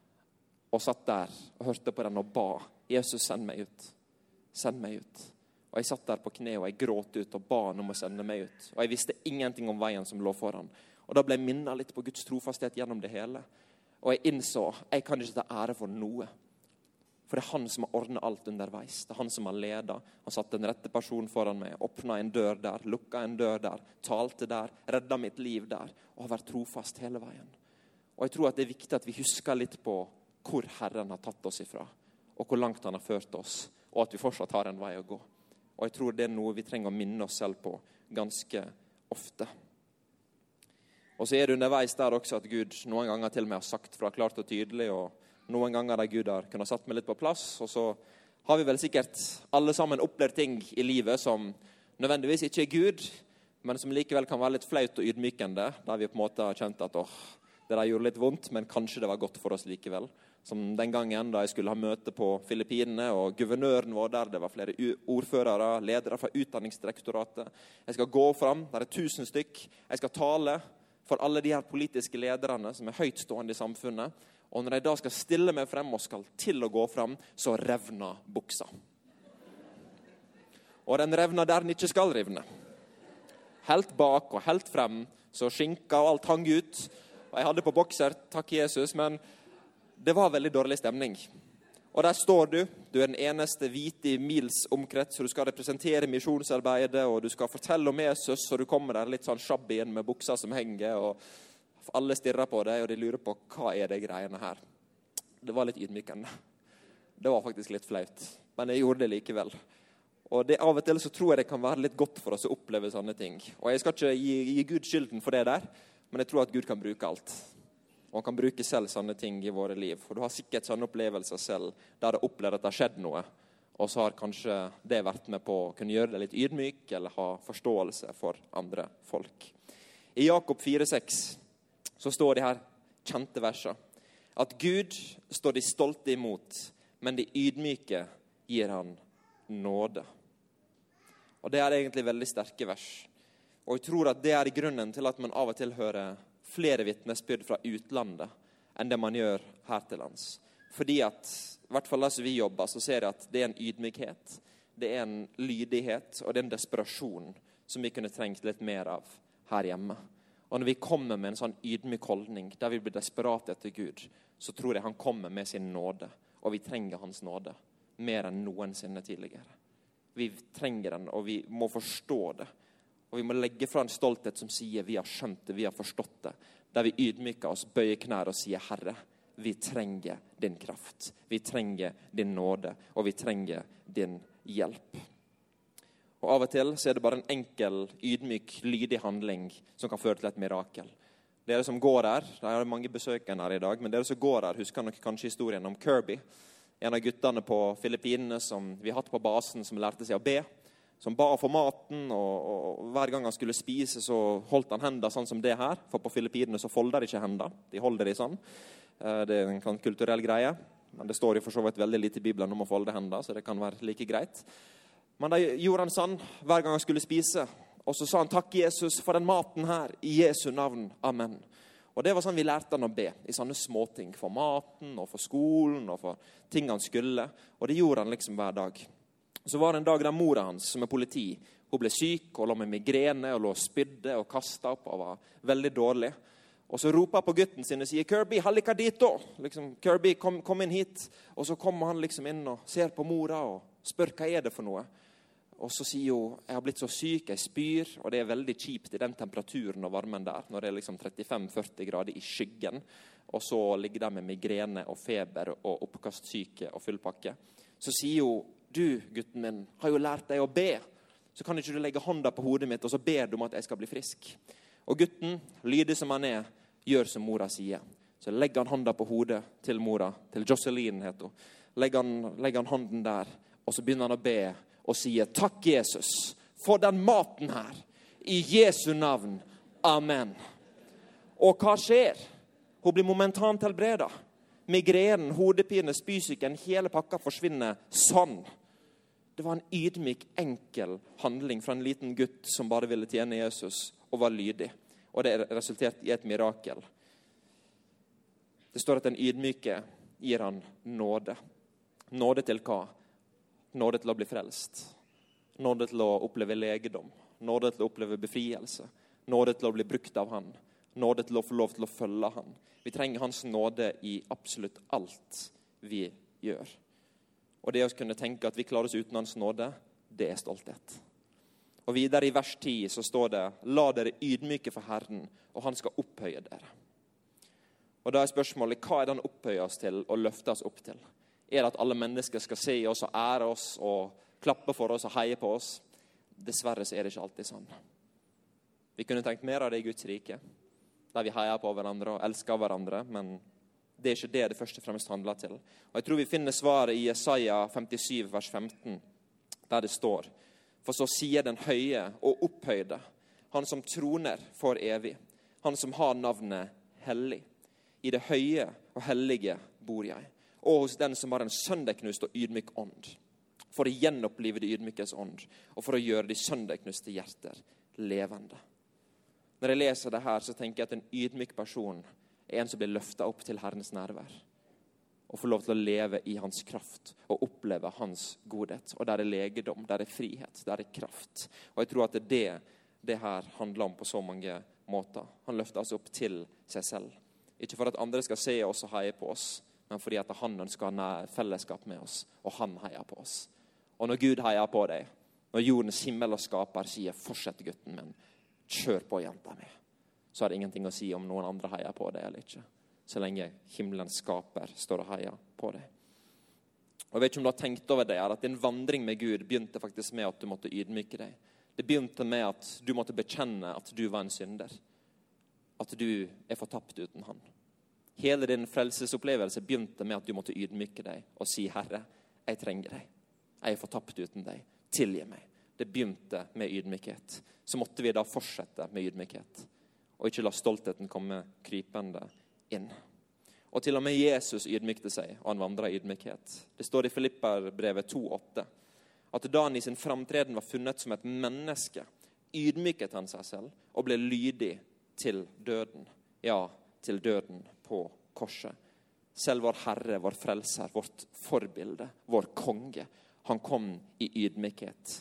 og satt der og hørte på den og ba, Jesus, send meg ut. Send meg ut. Og jeg satt der på kne og jeg gråt ut og ba han om å sende meg ut. Og jeg visste ingenting om veien som lå foran. Og da ble jeg minnet litt på Guds trofasthet gjennom det hele. Og jeg innså, jeg kan ikke ta ære for noe. For det er han som har ordnet alt underveis. Det er han som har ledet. Han satt den rette personen foran meg, åpnet en dør der, lukket en dør der, talte der, reddet mitt liv der, og har vært trofast hele veien. Og jeg tror at det er viktig at vi husker litt på hvor Herren har tatt oss ifra, og hvor langt han har ført oss, og at vi fortsatt har en vei å gå. Og jeg tror det er noe vi trenger å minne oss selv på ganske ofte. Og så er det underveis der også at Gud noen ganger til og med har sagt fra klart og tydelig, og noen ganger der Gud har kunnet satt meg litt på plass, og så har vi vel sikkert alle sammen opplevd ting i livet som nødvendigvis ikke er Gud, men som likevel kan være litt flaut og ydmykende, der vi på en måte har kjent at åh, det der gjorde litt vondt, men kanskje det var godt for oss likevel. Som den gangen da jeg skulle ha møte på Filippinene, og guvernøren var der, det var flere ordførere, ledere fra utdanningsdirektoratet. Jeg skal gå fram, der er tusen stykk. Jeg skal tale for alle de her politiske lederne som er høytstående i samfunnet. Og når jeg da skal stille meg frem og skal til å gå fram, så revner buksa. Og den revner der den ikke skal revne. Helt bak og helt frem, så skinka og alt hang ut. Og jeg hadde på bokser, takk Jesus, men det var veldig dårlig stemning. Og der står du, du er den eneste hvite i mils omkrets, så du skal representere misjonsarbeidet, og du skal fortelle om Jesus, så du kommer der litt sånn shabby inn med buksa som henger, og alle stirrer på deg, og de lurer på, hva er det greiene her? Det var litt ydmykende. Det var faktisk litt flaut, men jeg gjorde det likevel. Og det, av og til så tror jeg det kan være litt godt for oss å oppleve sånne ting. Og jeg skal ikke gi, gi Gud skylden for det der, men jeg tror at Gud kan bruke alt. Og han kan bruke selv sånne ting i våre liv. For du har sikkert sånne opplevelser selv, der du opplever at det har skjedd noe, og så har kanskje det vært med på å kunne gjøre deg litt ydmyk, eller ha forståelse for andre folk. I Jakob fire seks så står det her kjente verser, at Gud står de stolte imot, men de ydmyke gir han nåde. Og det er egentlig veldig sterke vers. Og jeg tror at det er i grunnen til at man av og til hører flere vittnesbyrd fra utlandet enn det man gjør her til lands. Fordi at, i hvert fall altså vi jobber, så ser jeg at det er en ydmykhet, det er en lydighet, og det er en desperasjon som vi kunne trengt litt mer av her hjemme. Og når vi kommer med en sånn ydmyk holdning, der vi blir desperate etter Gud, så tror jeg han kommer med sin nåde, og vi trenger hans nåde, mer enn noensinne tidligere. Vi trenger den, og vi må forstå det. Og vi må legge fra en stolthet som sier vi har skjønt det, vi har forstått det. Der vi ydmyker oss, bøyer knær og sier Herre, vi trenger din kraft. Vi trenger din nåde, og vi trenger din hjelp. Og av og til så er det bare en enkel, ydmyk, lydig handling som kan føre til et mirakel. Dere som går her, det er mange besøkende her i dag, men dere som går her husker nok kanskje historien om Kirby. En av guttene på Filippinene som vi har hatt på basen som lærte seg å be. Som ba for maten, og, og hver gang han skulle spise, så holdt han hendene sånn som det her. For på Filippinene så folder de ikke hendene, de holder de sånn. Det er en kulturell greie, men det står jo for så vidt veldig lite i Bibelen om å folde hendene, så det kan være like greit. Men da gjorde han sånn hver gang han skulle spise, og så sa han takk Jesus for den maten her, i Jesu navn, amen. Og det var sånn vi lærte han å be, i sånne småting, for maten, og for skolen, og for ting han skulle, og det gjorde han liksom hver dag. Så var det en dag der mora hans, som er politi, hun ble syk og lå med migrene og lå og spydde og kastet opp og var veldig dårlig. Og så roper på gutten sin og sier, Kirby, hallika dit da! Liksom, Kirby, kom, kom inn hit. Og så kommer han liksom inn og ser på mora og spør hva er det for noe. Og så sier hun, jeg har blitt så syk, jeg spyr, og det er veldig kjipt i den temperaturen og varmen der, når det er liksom trettifem til førti grader i skyggen, og så ligger der med migrene og feber og oppkastsyke og full pakke. Så sier hun, du, gutten min, har jo lært deg å be. Så kan ikke du legge hånda på hodet mitt, og så ber du om at jeg skal bli frisk. Og gutten, lydig som han er, gjør som mora sier. Så legger han hånda på hodet til mora, til Jocelyn heter hun. Legger han, legger han hånden der, og så begynner han å be, og sier, takk Jesus, for den maten her. I Jesu navn, amen. Og hva skjer? Hun blir momentant helbredet. Migrenen, hodepine, spysyken, hele pakka forsvinner sånn. Det var en ydmyk, enkel handling fra en liten gutt som bare ville tjene Jesus og var lydig. Og det resulterte i et mirakel. Det står at den ydmyke gir han nåde. Nåde til hva? Nåde til å bli frelst. Nåde til å oppleve legedom. Nåde til å oppleve befrielse. Nåde til å bli brukt av han. Nåde til å få lov til å følge han. Vi trenger hans nåde i absolutt alt vi gjør. Og det å kunne tenke at vi klarer oss uten hans nåde, det er stolthet. Og videre i vers ti så står det, la dere ydmyke for Herren, og han skal opphøye dere. Og da er spørsmålet, hva er det han opphøyer oss til og løfter oss opp til? Er det at alle mennesker skal se oss og ære oss og klappe for oss og heie på oss? Dessverre så er det ikke alltid sånn. Vi kunne tenkt mer av det i Guds rike, der vi heier på hverandre og elsker hverandre, men det er ikke det det først og fremst handler til. Og jeg tror vi finner svaret i Jesaja femtisyv, vers femten, der det står, for så sier den høye og opphøyde, han som troner for evig, han som har navnet hellig. I det høye og hellige bor jeg, og hos den som har en sønderknust og ydmyk ånd, for å gjenopplive de ydmykes ånd, og for å gjøre de sønderknuste hjerter levende. Når jeg leser det her, så tenker jeg at en ydmyk person er en som blir løftet opp til Herrens nærvær, og får lov til å leve i hans kraft, og oppleve hans godhet. Og der er legedom, der er frihet, der er kraft. Og jeg tror at det er det det her handler om på så mange måter. Han løfter oss opp til seg selv. Ikke for at andre skal se oss og heie på oss, men fordi at han ønsker å ha fellesskap med oss, og han heier på oss. Og når Gud heier på deg, når jordens himmel og skaper sier, fortsett gutten min, kjør på jenta mi, så er det ingenting å si om noen andre heier på deg eller ikke. Så lenge himmelens skaper står og heier på deg. Og jeg vet ikke om du har tenkt over det, at din vandring med Gud begynte faktisk med at du måtte ydmyke deg. Det begynte med at du måtte bekjenne at du var en synder. At du er fortapt uten han. Hele din frelsesopplevelse begynte med at du måtte ydmyke deg og si, Herre, jeg trenger deg. Jeg er fortapt uten deg. Tilgi meg. Det begynte med ydmykhet. Så måtte vi da fortsette med ydmykhet. Og ikke la stoltheten komme krypende inn. Og til og med Jesus ydmykte seg, og han vandret i ydmykhet. Det står i Filipperbrevet to åtte. At da han i sin framtreden var funnet som et menneske, ydmyket han seg selv og ble lydig til døden. Ja, til døden på korset. Selv vår Herre, vår frelser, vårt forbilde, vår konge, han kom i ydmykhet.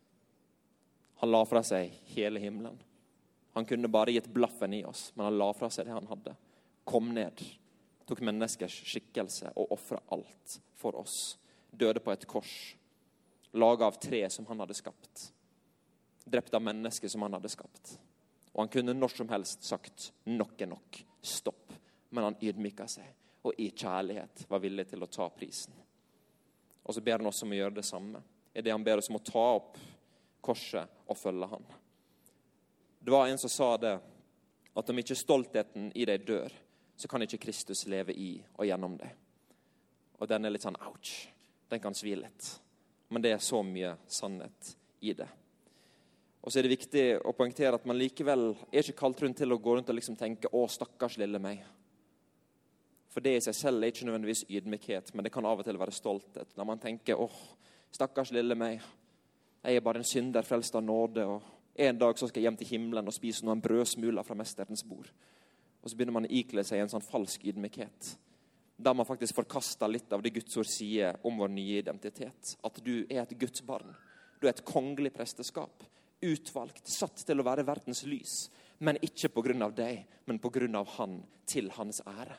Han la fra seg hele himmelen. Han kunne bare gitt blaffen i oss, men han la fra seg det han hadde. Kom ned, tok menneskers skikkelse og offret alt for oss. Døde på et kors. Laget av tre som han hadde skapt. Drept av mennesker som han hadde skapt. Og han kunne når som helst sagt, nok er nok, stopp. Men han ydmyket seg, og i kjærlighet var villig til å ta prisen. Og så ber han oss om å gjøre det samme. I det han ber oss om å ta opp korset og følge han. Det var en som sa det, at om ikke stoltheten i deg dør, så kan ikke Kristus leve i og gjennom deg. Og den er litt sånn, ouch, den kan svi litt. Men det er så mye sannhet i det. Og så er det viktig å poengtere at man likevel er ikke kalt rundt til å gå rundt og liksom tenke, å, stakkars lille meg. For det i seg selv er ikke nødvendigvis ydmykhet, men det kan av og til være stolthet. Når man tenker, åh, stakkars lille meg, jeg er bare en synder frelst av nåde, og en dag så skal jeg hjem til himmelen og spise noen brødsmuler fra mesterens bord. Og så begynner man å ikle seg en sånn falsk ydmykhet. Der man faktisk forkaster litt av det Guds ord sier om vår nye identitet. At du er et Guds barn. Du er et kongelig presteskap. Utvalgt, satt til å være verdens lys. Men ikke på grunn av deg, men på grunn av han, til hans ære.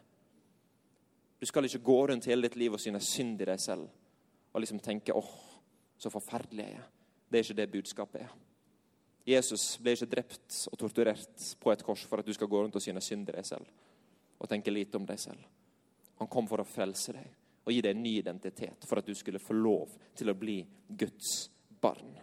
Du skal ikke gå rundt hele ditt liv og synes synd i deg selv. Og liksom tenke, åh, så forferdelig jeg er. Det er ikke det budskapet er. Jesus ble ikke drept og torturert på et kors for at du skal gå rundt og synes synd i deg selv. Og tenke lite om deg selv. Han kom for å frelse deg og gi deg en ny identitet for at du skulle få lov til å bli Guds barn.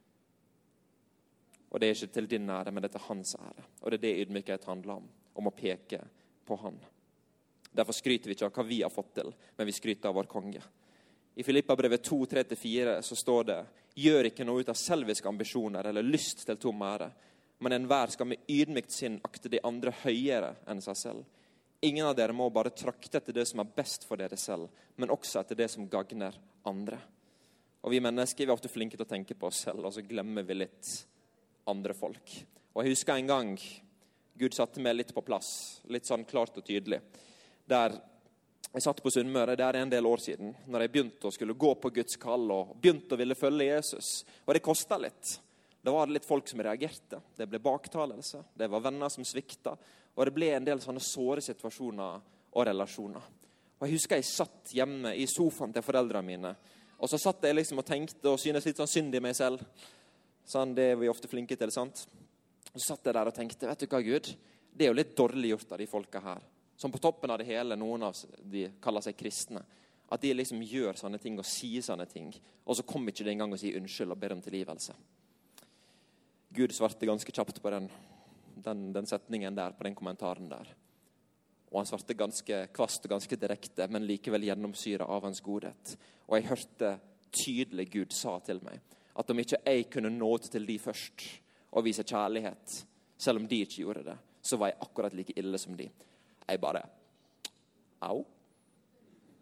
Og det er ikke til din ære, men det er til hans ære. Og det er det ydmykhet handler om, om å peke på han. Derfor skryter vi ikke av hva vi har fått til, men vi skryter av vår konge. I Filipperbrevet to tre til fire så står det, gjør ikke noe ut av selviske ambisjoner eller lyst til tom ære, men enhver skal med ydmykt sinn akte de andre høyere enn seg selv. Ingen av dere må bare trakte etter det som er best for dere selv, men også etter det som gagner andre. Og vi mennesker vi er ofte flinke til å tenke på oss selv, og så glemmer vi litt andre folk. Og jeg husker en gang Gud satte meg litt på plass, litt sånn klart og tydelig. Der jeg satt på Sunnmøre, det er en del år siden, når jeg begynte å skulle gå på Guds kall, og begynte å ville følge Jesus. Og det kostet litt. Det var litt folk som reagerte. Det ble baktalelse. Det var venner som svikta. Og det ble en del sånne såre situasjoner og relasjoner. Og jeg husker jeg satt hjemme i sofaen til foreldrene mine. Og så satt jeg liksom og tenkte og synes litt sånn synd i meg selv. Sånn, det er vi ofte flinke til, sant? Og så satt jeg der og tenkte, vet du hva Gud? Det er jo litt dårlig gjort av de folka her. Som på toppen av det hele, noen av de kaller seg kristne. At de liksom gjør sånne ting og sier sånne ting. Og så kommer ikke det engang å si unnskyld og ber om tilgivelse. Gud svarte ganske kjapt på den, den, den setningen der, på den kommentaren der. Og han svarte ganske kvast og ganske direkte, men likevel gjennomsyret av hans godhet. Og jeg hørte tydelig Gud sa til meg, at om ikke jeg kunne nå til de først, og vise kjærlighet, selv om de ikke gjorde det, så var jeg akkurat like ille som de. Jeg bare, au.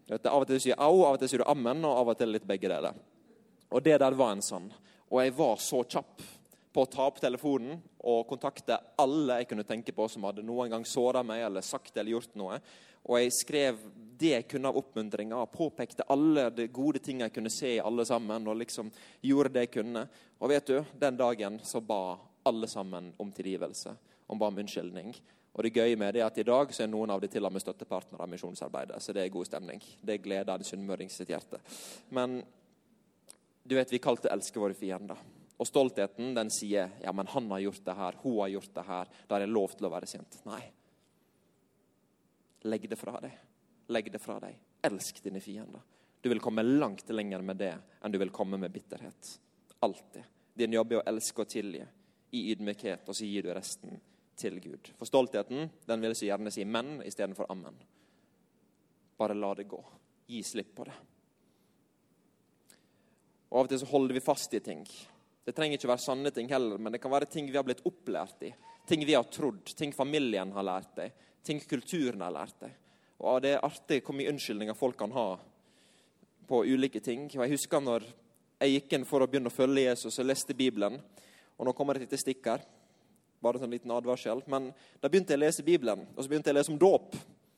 Vet du, av og til sier au, av og til sier du amen, og av og til litt begge deler. Og det der var en sånn. Og jeg var så kjapp på å ta opp telefonen og kontakte alle jeg kunne tenke på som hadde noen gang såret meg eller sagt eller gjort noe. Og jeg skrev det jeg kunne av oppmuntringer, påpekte alle de gode ting jeg kunne se i alle sammen, og liksom gjorde det jeg kunne. Og vet du, den dagen så ba alle sammen om tilgivelse, om ba om unnskyldning. Og det gøye med det er at i dag så er noen av de til og med støttepartnere av misjonsarbeidet, så det er god stemning. Det gleder en sunnmøring sitt hjerte. Men du vet, vi kalte å elske våre fiender. Og stoltheten, den sier, ja, men han har gjort det her, hun har gjort det her, da er det lov til å være sint. Nei. Legg det fra deg. Legg det fra deg. Elsk dine fiender. Du vil komme langt lenger med det enn du vil komme med bitterhet. Alltid. Din jobb er å elske og tilgi i ydmykhet, og så gir du resten til Gud. For stoltheten, den vil så gjerne si men i stedet for amen. Bare la det gå. Gi slipp på det. Og av og til så holder vi fast i ting. Det trenger ikke være sanne ting heller, men det kan være ting vi har blitt opplært i. Ting vi har trodd, ting familien har lært deg, ting kulturen har lært deg. Og det er artig hvor mye unnskyldninger folk kan ha på ulike ting. Og jeg husker når jeg gikk inn for å begynne å følge Jesus og leste Bibelen, og nå kommer det et lite stikk her, bare en sånn liten advarsel, men da begynte jeg å lese Bibelen, og så begynte jeg å lese om dåp.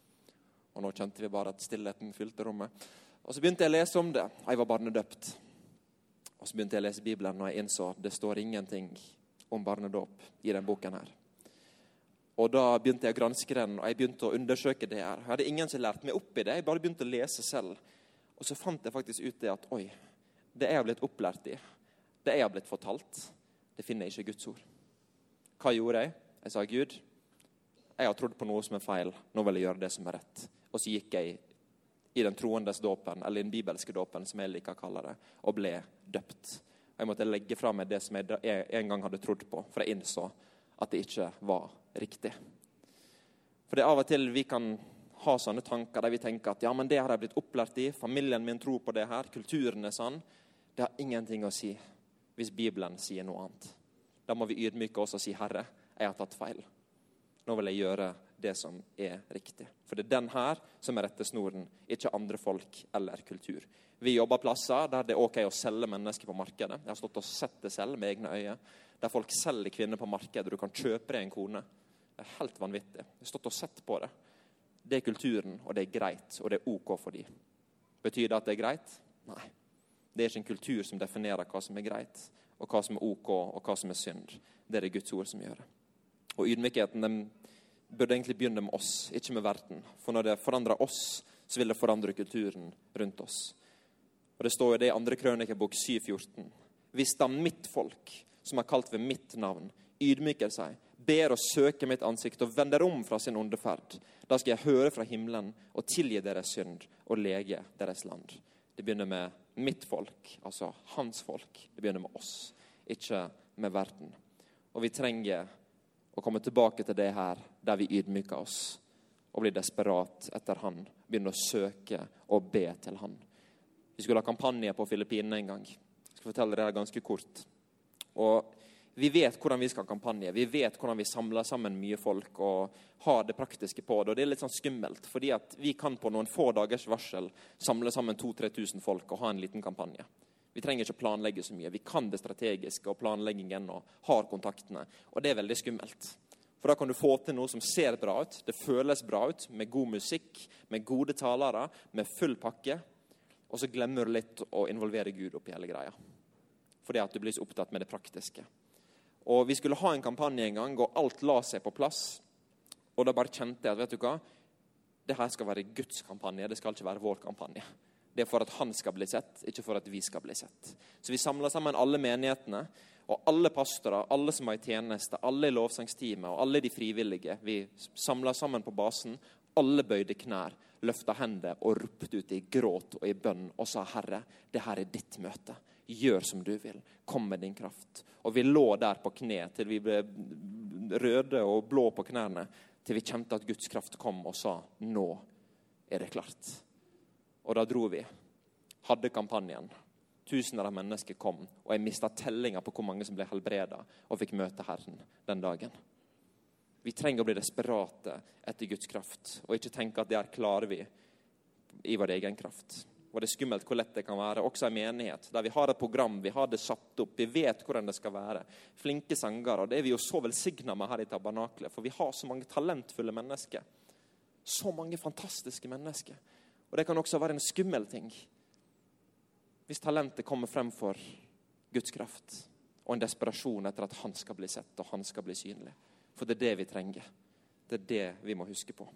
Og nå kjente vi bare at stillheten fylte rommet. Og så begynte jeg å lese om det. Jeg var barnedøpt. Og så begynte jeg å lese Bibelen, og jeg innså det står ingenting om barnedåp i den boken her. Og da begynte jeg å granske den, og jeg begynte å undersøke det her. Jeg hadde ingen som lærte meg opp i det, jeg bare begynte å lese selv. Og så fant jeg faktisk ut det at, oi, det jeg har blitt opplært i, det jeg har blitt fortalt, det finner jeg ikke i Guds ord. Hva gjorde jeg? Jeg sa, Gud, jeg har trodd på noe som er feil, nå vil jeg gjøre det som er rett. Og så gikk jeg i den troendes dåpen, eller den bibelske dåpen, som jeg liker å kalle det, og ble døpt. Og jeg måtte legge fra meg det som jeg en gang hadde trodd på, for jeg innså at det ikke var riktig. For det er av og til vi kan ha sånne tanker der vi tenker at ja, men det har jeg blitt opplært i, familien min tror på det her, kulturen er sånn. Det har ingenting å si hvis Bibelen sier noe annet. Da må vi ydmyke oss og si, Herre, jeg har tatt feil. Nå vil jeg gjøre det som er riktig. For det er den her som er rettesnoren, ikke andre folk eller kultur. Vi jobber plasser der det er ok å selge mennesker på markedet. Jeg har stått og sett det selv med egne øyne. Der folk selger kvinner på markedet, og du kan kjøpe deg en kone. Det er helt vanvittig. Jeg har stått og sett på det. Det er kulturen, og det er greit, og det er ok for de. Betyr det at det er greit? Nei. Det er ikke en kultur som definerer hva som er greit, og hva som er ok, og hva som er synd. Det er det Guds ord som gjør det. Og ydmykheten, den burde egentlig begynne med oss, ikke med verden. For når det forandrer oss, så vil det forandre kulturen rundt oss. Og det står jo det i andre Krønikebok syv fjorten. Hvis da mitt folk, som er kalt ved mitt navn, ydmyker seg, ber og søker mitt ansikt og vender om fra sin onde ferd, da skal jeg høre fra himmelen og tilgi deres synd og lege deres land. Det begynner med mitt folk, altså hans folk. Det begynner med oss, ikke med verden. Og vi trenger å komme tilbake til det her, der vi ydmyker oss og blir desperat etter han, begynner å søke og be til han. Vi skulle ha kampanje på Filippinene en gang. Jeg skal fortelle dere ganske kort. Og vi vet hvordan vi skal ha kampanje. Vi vet hvordan vi samler sammen mye folk og har det praktiske på det. Og det er litt sånn skummelt, fordi at vi kan på noen få dagers varsel samle sammen to-tre tusen folk og ha en liten kampanje. Vi trenger ikke planlegge så mye. Vi kan det strategiske og planleggingen og har kontaktene. Og det er veldig skummelt. For da kan du få til noe som ser bra ut, det føles bra ut, med god musikk, med gode talere, med full pakke. Og så glemmer du litt å involvere Gud opp i hele greia. Fordi at du blir så opptatt med det praktiske. Og vi skulle ha en kampanje en gang, og alt la seg på plass. Og da bare kjente jeg at, vet du hva? Det her skal være Guds kampanje, det skal ikke være vår kampanje. Det er for at han skal bli sett, ikke for at vi skal bli sett. Så vi samlet sammen alle menighetene, og alle pastorer, alle som var i tjeneste, alle i lovsangsteamet, og alle de frivillige. Vi samlet sammen på basen, alle bøyde knær, løftet hender og ropte ut i gråt og i bønn, og sa, Herre, det her er ditt møte. Gjør som du vil. Kom med din kraft. Og vi lå der på kne til vi ble røde og blå på knærne, til vi kjente at Guds kraft kom og sa, nå er det klart. Og da dro vi. Hadde kampanjen. Tusener av mennesker kom, og jeg mistet tellinger på hvor mange som ble helbredet og fikk møte Herren den dagen. Vi trenger å bli desperate etter Guds kraft, og ikke tenke at det her klarer vi i vår egen kraft. Og det er skummelt hvor lett det kan være, også i menighet, der vi har et program, vi har det satt opp, vi vet hvordan det skal være. Flinke sangere, og det er vi jo så velsignet med her i Tabernaklet, for vi har så mange talentfulle mennesker. Så mange fantastiske mennesker. Og det kan også være en skummel ting, hvis talentet kommer frem for Guds kraft, og en desperasjon etter at han skal bli sett, og han skal bli synlig. For det er det vi trenger. Det er det vi må huske på.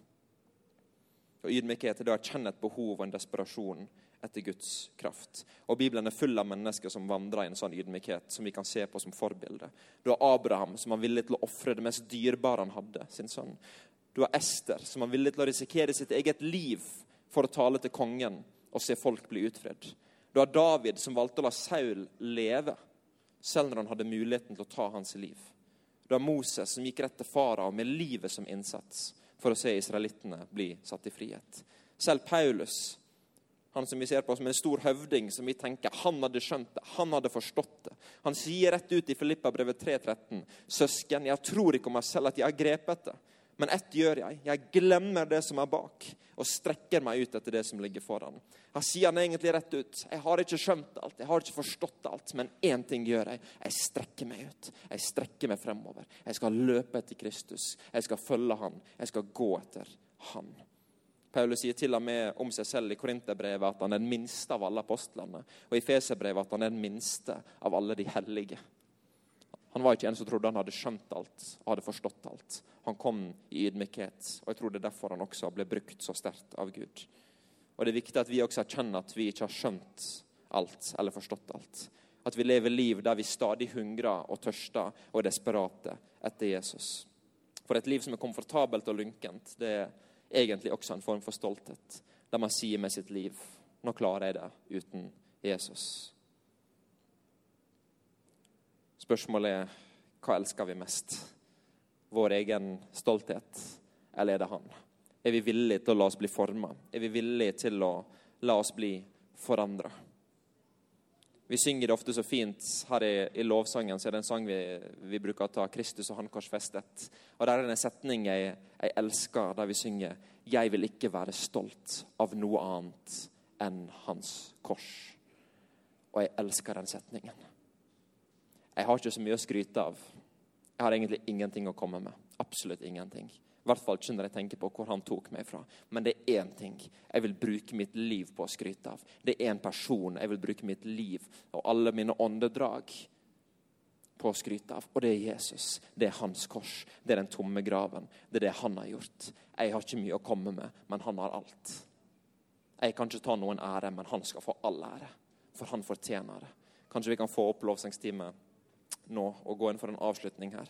Og ydmykhet er det å kjenne et behov og en desperasjon etter Guds kraft. Og Bibelen er full av mennesker som vandrer i en sånn ydmykhet, som vi kan se på som forbilde. Du har Abraham, som var villig til å offre det mest dyrebare han hadde, sin sønn. Du har Ester, som var villig til å risikere sitt eget liv for å tale til kongen og se folk bli utfridd. Du har David, som valgte å la Saul leve, selv når han hadde muligheten til å ta hans liv. Du har Moses, som gikk rett til farao med livet som innsats, for å se israelittene bli satt i frihet. Selv Paulus, han som vi ser på som en stor høvding, som vi tenker, han hadde skjønt det, han hadde forstått det. Han sier rett ut i Filippabrevet tre tretten, «Søsken, jeg tror ikke om meg selv at jeg har grepet det, men ett gjør jeg, jeg glemmer det som er bak, og strekker meg ut etter det som ligger foran». Han sier han egentlig rett ut, jeg har ikke skjønt alt, jeg har ikke forstått alt, men en ting gjør jeg, jeg strekker meg ut, jeg strekker meg fremover, jeg skal løpe etter Kristus, jeg skal følge han, jeg skal gå etter han. Paulus sier til og med om seg selv i Korinterbrevet at han er den minste av alle apostlene, og i Efeserbrevet at han er den minste av alle de hellige. Han var ikke en som trodde han hadde skjønt alt og hadde forstått alt. Han kom i ydmykhet, og jeg tror det er derfor han også ble brukt så sterkt av Gud. Og det er viktig at vi også erkjenner at vi ikke har skjønt alt eller forstått alt. At vi lever liv der vi stadig hungrer og tørster og er desperate etter Jesus. For et liv som er komfortabelt og lunkent, det er egentlig også en form for stolthet, der man sier med sitt liv, nå klarer jeg det uten Jesus. Spørsmålet er, hva elsker vi mest? Vår egen stolthet, eller er det han? Er vi villige til å la oss bli formet? Er vi villige til å la oss bli forandret? Vi synger det ofte så fint her i, i lovsangen, så er det en sang vi, vi bruker å ta, Kristus og han korsfestet. Og der er det en setning jeg, jeg elsker, der vi synger, jeg vil ikke være stolt av noe annet enn hans kors. Og jeg elsker den setningen. Jeg har ikke så mye å skryte av. Jeg har egentlig ingenting å komme med. Absolutt ingenting. I hvert fall ikke når jeg tenker på hvor han tok meg fra. Men det er en ting jeg vil bruke mitt liv på å skryte av. Det er en person jeg vil bruke mitt liv og alle mine åndedrag på å skryte av. Og det er Jesus. Det er hans kors. Det er den tomme graven. Det er det han har gjort. Jeg har ikke mye å komme med, men han har alt. Jeg kan ikke ta noen ære, men han skal få all ære. For han fortjener det. Kanskje vi kan få opp lovsangstimen nå og gå inn for en avslutning her.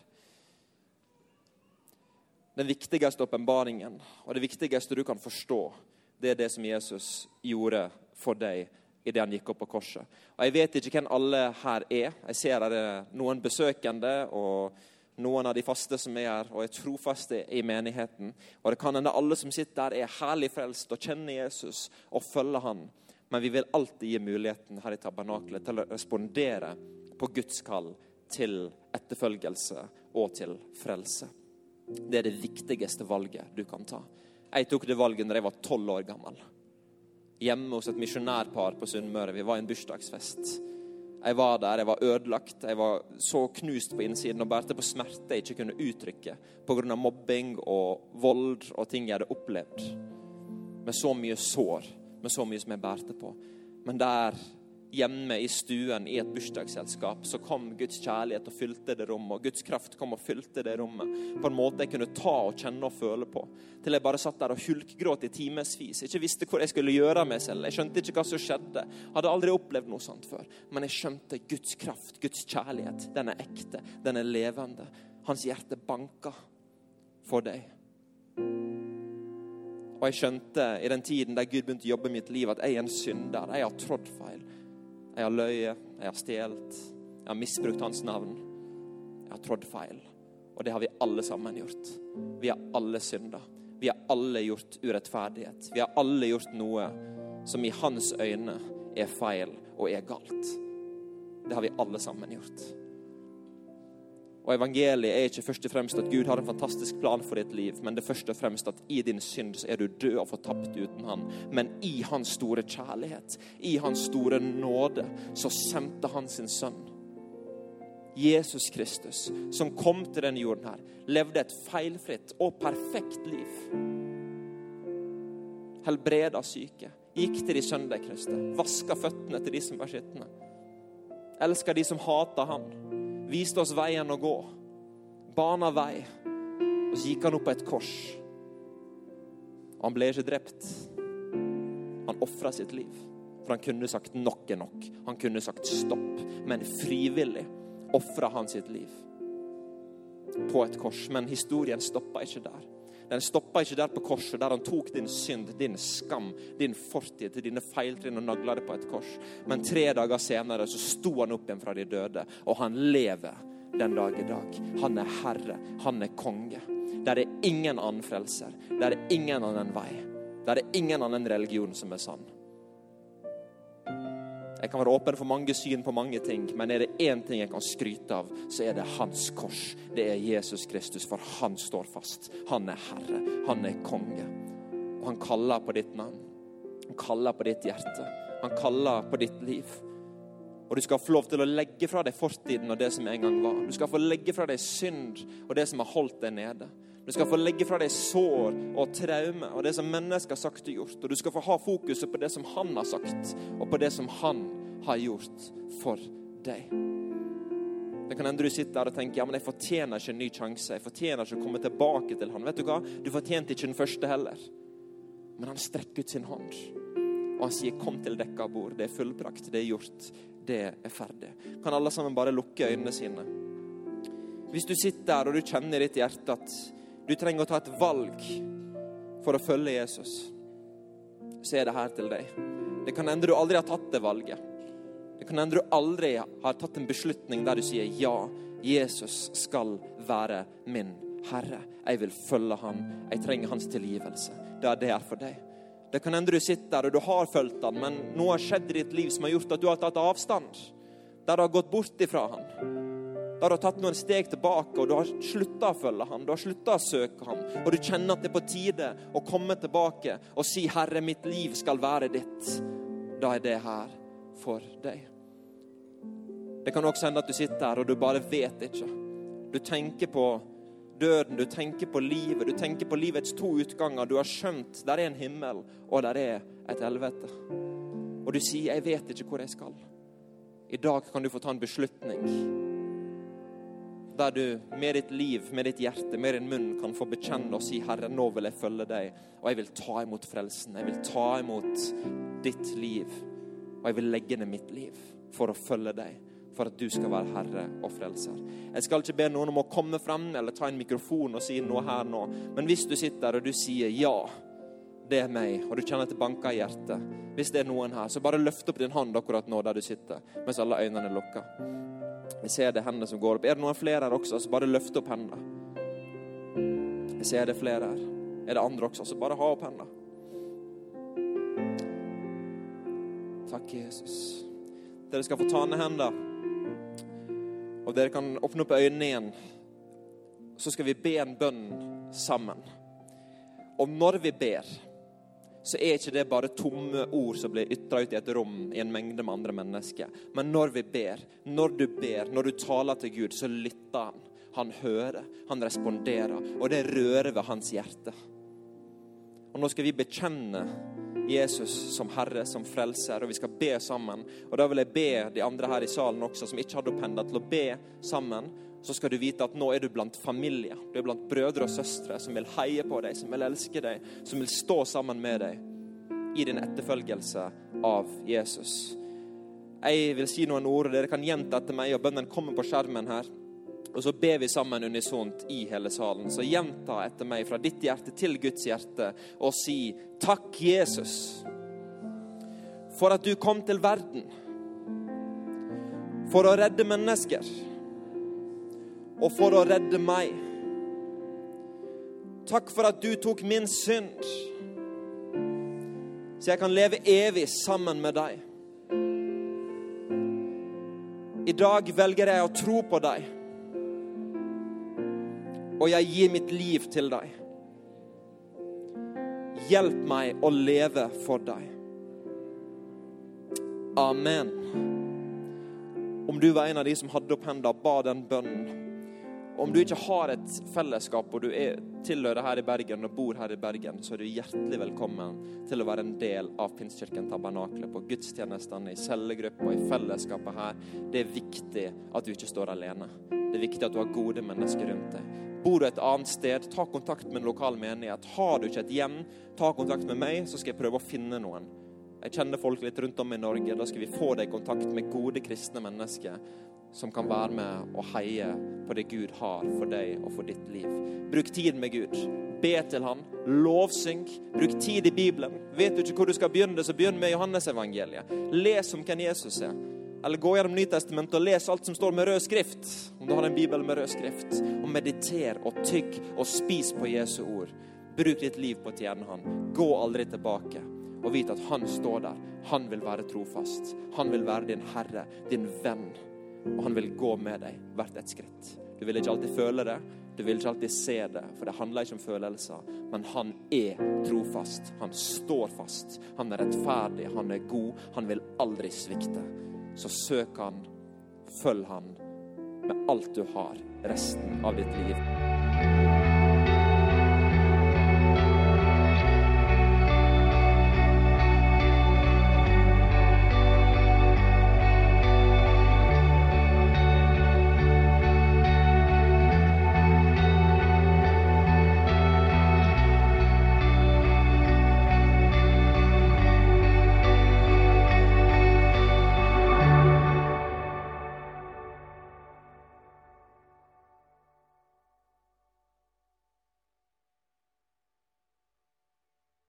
Den viktigste åpenbaringen, og det viktigste du kan forstå, det er det som Jesus gjorde for deg i det han gikk opp på korset. Og jeg vet ikke hvem alle her er. Jeg ser at det er noen besøkende, og noen av de faste som er her, og er trofaste i menigheten. Og det kan hende alle som sitter der er herlig frelst og kjenner Jesus og følger han. Men vi vil alltid gi muligheten her i Tabernaklet til å respondere på Guds kall til etterfølgelse og til frelse. Det er det viktigste valget du kan ta. Jeg tok det valget når jeg var tolv år gammel. Hjemme hos et misjonærpar på Sunnmøre. Vi var i en bursdagsfest. Jeg var der, jeg var ødelagt. Jeg var så knust på innsiden og bærte på smerte jeg ikke kunne uttrykke på grunn av mobbing og vold og ting jeg hadde opplevd. Med så mye sår, med så mye som jeg bærte på. Men der hjemme i stuen i et bursdagsselskap, så kom Guds kjærlighet og fylte det rommet, og Guds kraft kom og fylte det rommet, på en måte jeg kunne ta og kjenne og føle på, til jeg bare satt der og hulkgråt i timesvis, ikke visste hvor jeg skulle gjøre meg selv, jeg skjønte ikke hva som skjedde, hadde aldri opplevd noe sånt før, men jeg skjønte Guds kraft, Guds kjærlighet, den er ekte, den er levende, hans hjerte banka for deg. Og jeg skjønte i den tiden der Gud begynte å jobbe i mitt liv, at jeg er en synder, jeg har trådt feil. Jeg har løyet, jeg har stjelt, jeg har misbrukt hans navn, jeg har trådt feil. Og det har vi alle sammen gjort. Vi har alle synder. Vi har alle gjort urettferdighet. Vi har alle gjort noe som i hans øyne er feil og er galt. Det har vi alle sammen gjort. Og evangeliet er ikke først og fremst at Gud har en fantastisk plan for ditt liv, men det er først og fremst at i din synd så er du død og fortapt uten han. Men i hans store kjærlighet, i hans store nåde, så sendte han sin sønn. Jesus Kristus, som kom til denne jorden her, levde et feilfritt og perfekt liv. Helbreda syke, gikk til de sønderkryste, vasket føttene til de som var skittende. Elsket de som hatet han, viste oss veien å gå, bana vei, og så gikk han opp på et kors. Og han ble ikke drept. Han offret sitt liv, for han kunne sagt nok er nok. Han kunne sagt stopp, men frivillig offret han sitt liv på et kors. Men historien stoppet ikke der. Den stoppet ikke der på korset, der han tok din synd, din skam, din fortid, dine feiltrinn og naglet det på et kors. Men tre dager senere så sto han opp igjen fra de døde, og han lever den dag i dag. Han er herre, han er konge. Der er ingen annen frelser, der er ingen annen vei, der er ingen annen religion som er sann. Jeg kan være åpen for mange syn på mange ting, men er det en ting jeg kan skryte av, så er det hans kors. Det er Jesus Kristus, for han står fast. Han er herre, han er konge. Og han kaller på ditt navn. Han kaller på ditt hjerte. Han kaller på ditt liv. Og du skal få lov til å legge fra deg fortiden og det som en gang var. Du skal få legge fra deg synd og det som har holdt deg nede. Du skal få legge fra deg sår og traume og det som mennesker har sagt og gjort. Og du skal få ha fokuset på det som han har sagt og på det som han har gjort for deg. Det kan hende du sitter der og tenker, ja, men jeg fortjener ikke en ny sjanse. Jeg fortjener ikke å komme tilbake til han. Vet du hva? Du fortjente ikke den første heller. Men han strekker ut sin hånd. Og han sier, kom til dekka bord. Det er fullbrakt, det er gjort, det er ferdig. Kan alle sammen bare lukke øynene sine? Hvis du sitter der og du kjenner i ditt hjerte at du trenger å ta et valg for å følge Jesus, så er det her til deg. Det kan hende du aldri har tatt det valget. Det kan hende du aldri har tatt en beslutning der du sier, ja, Jesus skal være min Herre. Jeg vil følge han. Jeg trenger hans tilgivelse. Det er det her for deg. Det kan hende du sitter der og du har følt han, men noe har skjedd i ditt liv som har gjort at du har tatt avstand. Der du har gått bort ifra han. Der du har tatt noen steg tilbake, og du har sluttet å følge han. Du har sluttet å søke han. Og du kjenner at det er på tide å komme tilbake og si, Herre, mitt liv skal være ditt. Da er det her for deg. Det kan også hende at du sitter der og du bare vet ikke. Du tenker på døden, du tenker på livet, du tenker på livets to utganger. Du har skjønt, der er en himmel, og der er et helvete. Og du sier, jeg vet ikke hvor jeg skal. I dag kan du få ta en beslutning, der du med ditt liv, med ditt hjerte, med din munn kan få bekjenne og si, Herre, nå vil jeg følge deg, og jeg vil ta imot frelsen, jeg vil ta imot ditt liv, og jeg vil legge ned mitt liv for å følge deg, for at du skal være Herre og frelser. Jeg skal ikke be noen om å komme frem eller ta en mikrofon og si noe her nå, men hvis du sitter der og du sier ja, det er meg, og du kjenner til banka i hjertet, hvis det er noen her, så bare løft opp din hånd akkurat nå der du sitter, mens alle øynene er lukket. Jeg ser det hendene som går opp. Er det noen flere her også, så bare løft opp hendene. Jeg ser det flere her. Er det andre også, så bare ha opp hendene. Takk, Jesus. Dere skal få ta ned hendene. Og dere kan åpne opp øynene igjen. Så skal vi be en bønn sammen. Og når vi ber, så er ikke det bare tomme ord som blir ytret ut i et rom i en mengde med andre mennesker. Men når vi ber, når du ber, når du taler til Gud, så lytter han. Han hører, han responderer, og det rører ved hans hjerte. Og nå skal vi bekjenne Jesus som Herre, som frelser, og vi skal be sammen. Og da vil jeg be de andre her i salen også, som ikke hadde opphendet til å be sammen, så skal du vite at nå er du blant familie. Du er blant brødre og søstre som vil heie på deg, som vil elske deg, som vil stå sammen med deg i din etterfølgelse av Jesus. Jeg vil si noen ord, og dere kan gjenta etter meg, og bønnen kommer på skjermen her. Og så ber vi sammen unisont i hele salen. Så gjenta etter meg fra ditt hjerte til Guds hjerte, og si, takk Jesus, for at du kom til verden, for å redde mennesker, og for å redde meg. Takk for at du tok min synd, så jeg kan leve evig sammen med deg. I dag velger jeg å tro på deg, og jeg gir mitt liv til deg. Hjelp meg å leve for deg. Amen. Om du var en av de som hadde opp hendene og ba den bønnen, om du ikke har et fellesskap og du er, tilhører her i Bergen og bor her i Bergen, så er du hjertelig velkommen til å være en del av Pinstekirken Tabernakelet på gudstjenestene, i cellegrupper og i fellesskapet her. Det er viktig at du ikke står alene. Det er viktig at du har gode mennesker rundt deg. Bor du et annet sted, ta kontakt med en lokal menighet. Har du ikke et hjem, ta kontakt med meg, så skal jeg prøve å finne noen. Jeg kjenner folk litt rundt om i Norge. Da skal vi få deg i kontakt med gode kristne mennesker som kan være med og heie på det Gud har for deg og for ditt liv. Bruk tid med Gud. Be til han. Lovsyng. Bruk tid i Bibelen. Vet du ikke hvor du skal begynne, så begynn med Johannes evangeliet. Les om hvem Jesus er. Eller gå gjennom Nytestamentet og les alt som står med rød skrift, om du har en bibel med rød skrift. Og mediter og tygg og spis på Jesu ord. Bruk ditt liv på å tjene han. Gå aldri tilbake. Og vit at han står der. Han vil være trofast. Han vil være din herre, din venn. Og han vil gå med deg hvert et skritt. Du vil ikke alltid føle det, du vil ikke alltid se det, for det handler ikke om følelser. Men han er trofast, han står fast, han er rettferdig, han er god, han vil aldri svikte. Så søk han, følg han med alt du har resten av ditt liv.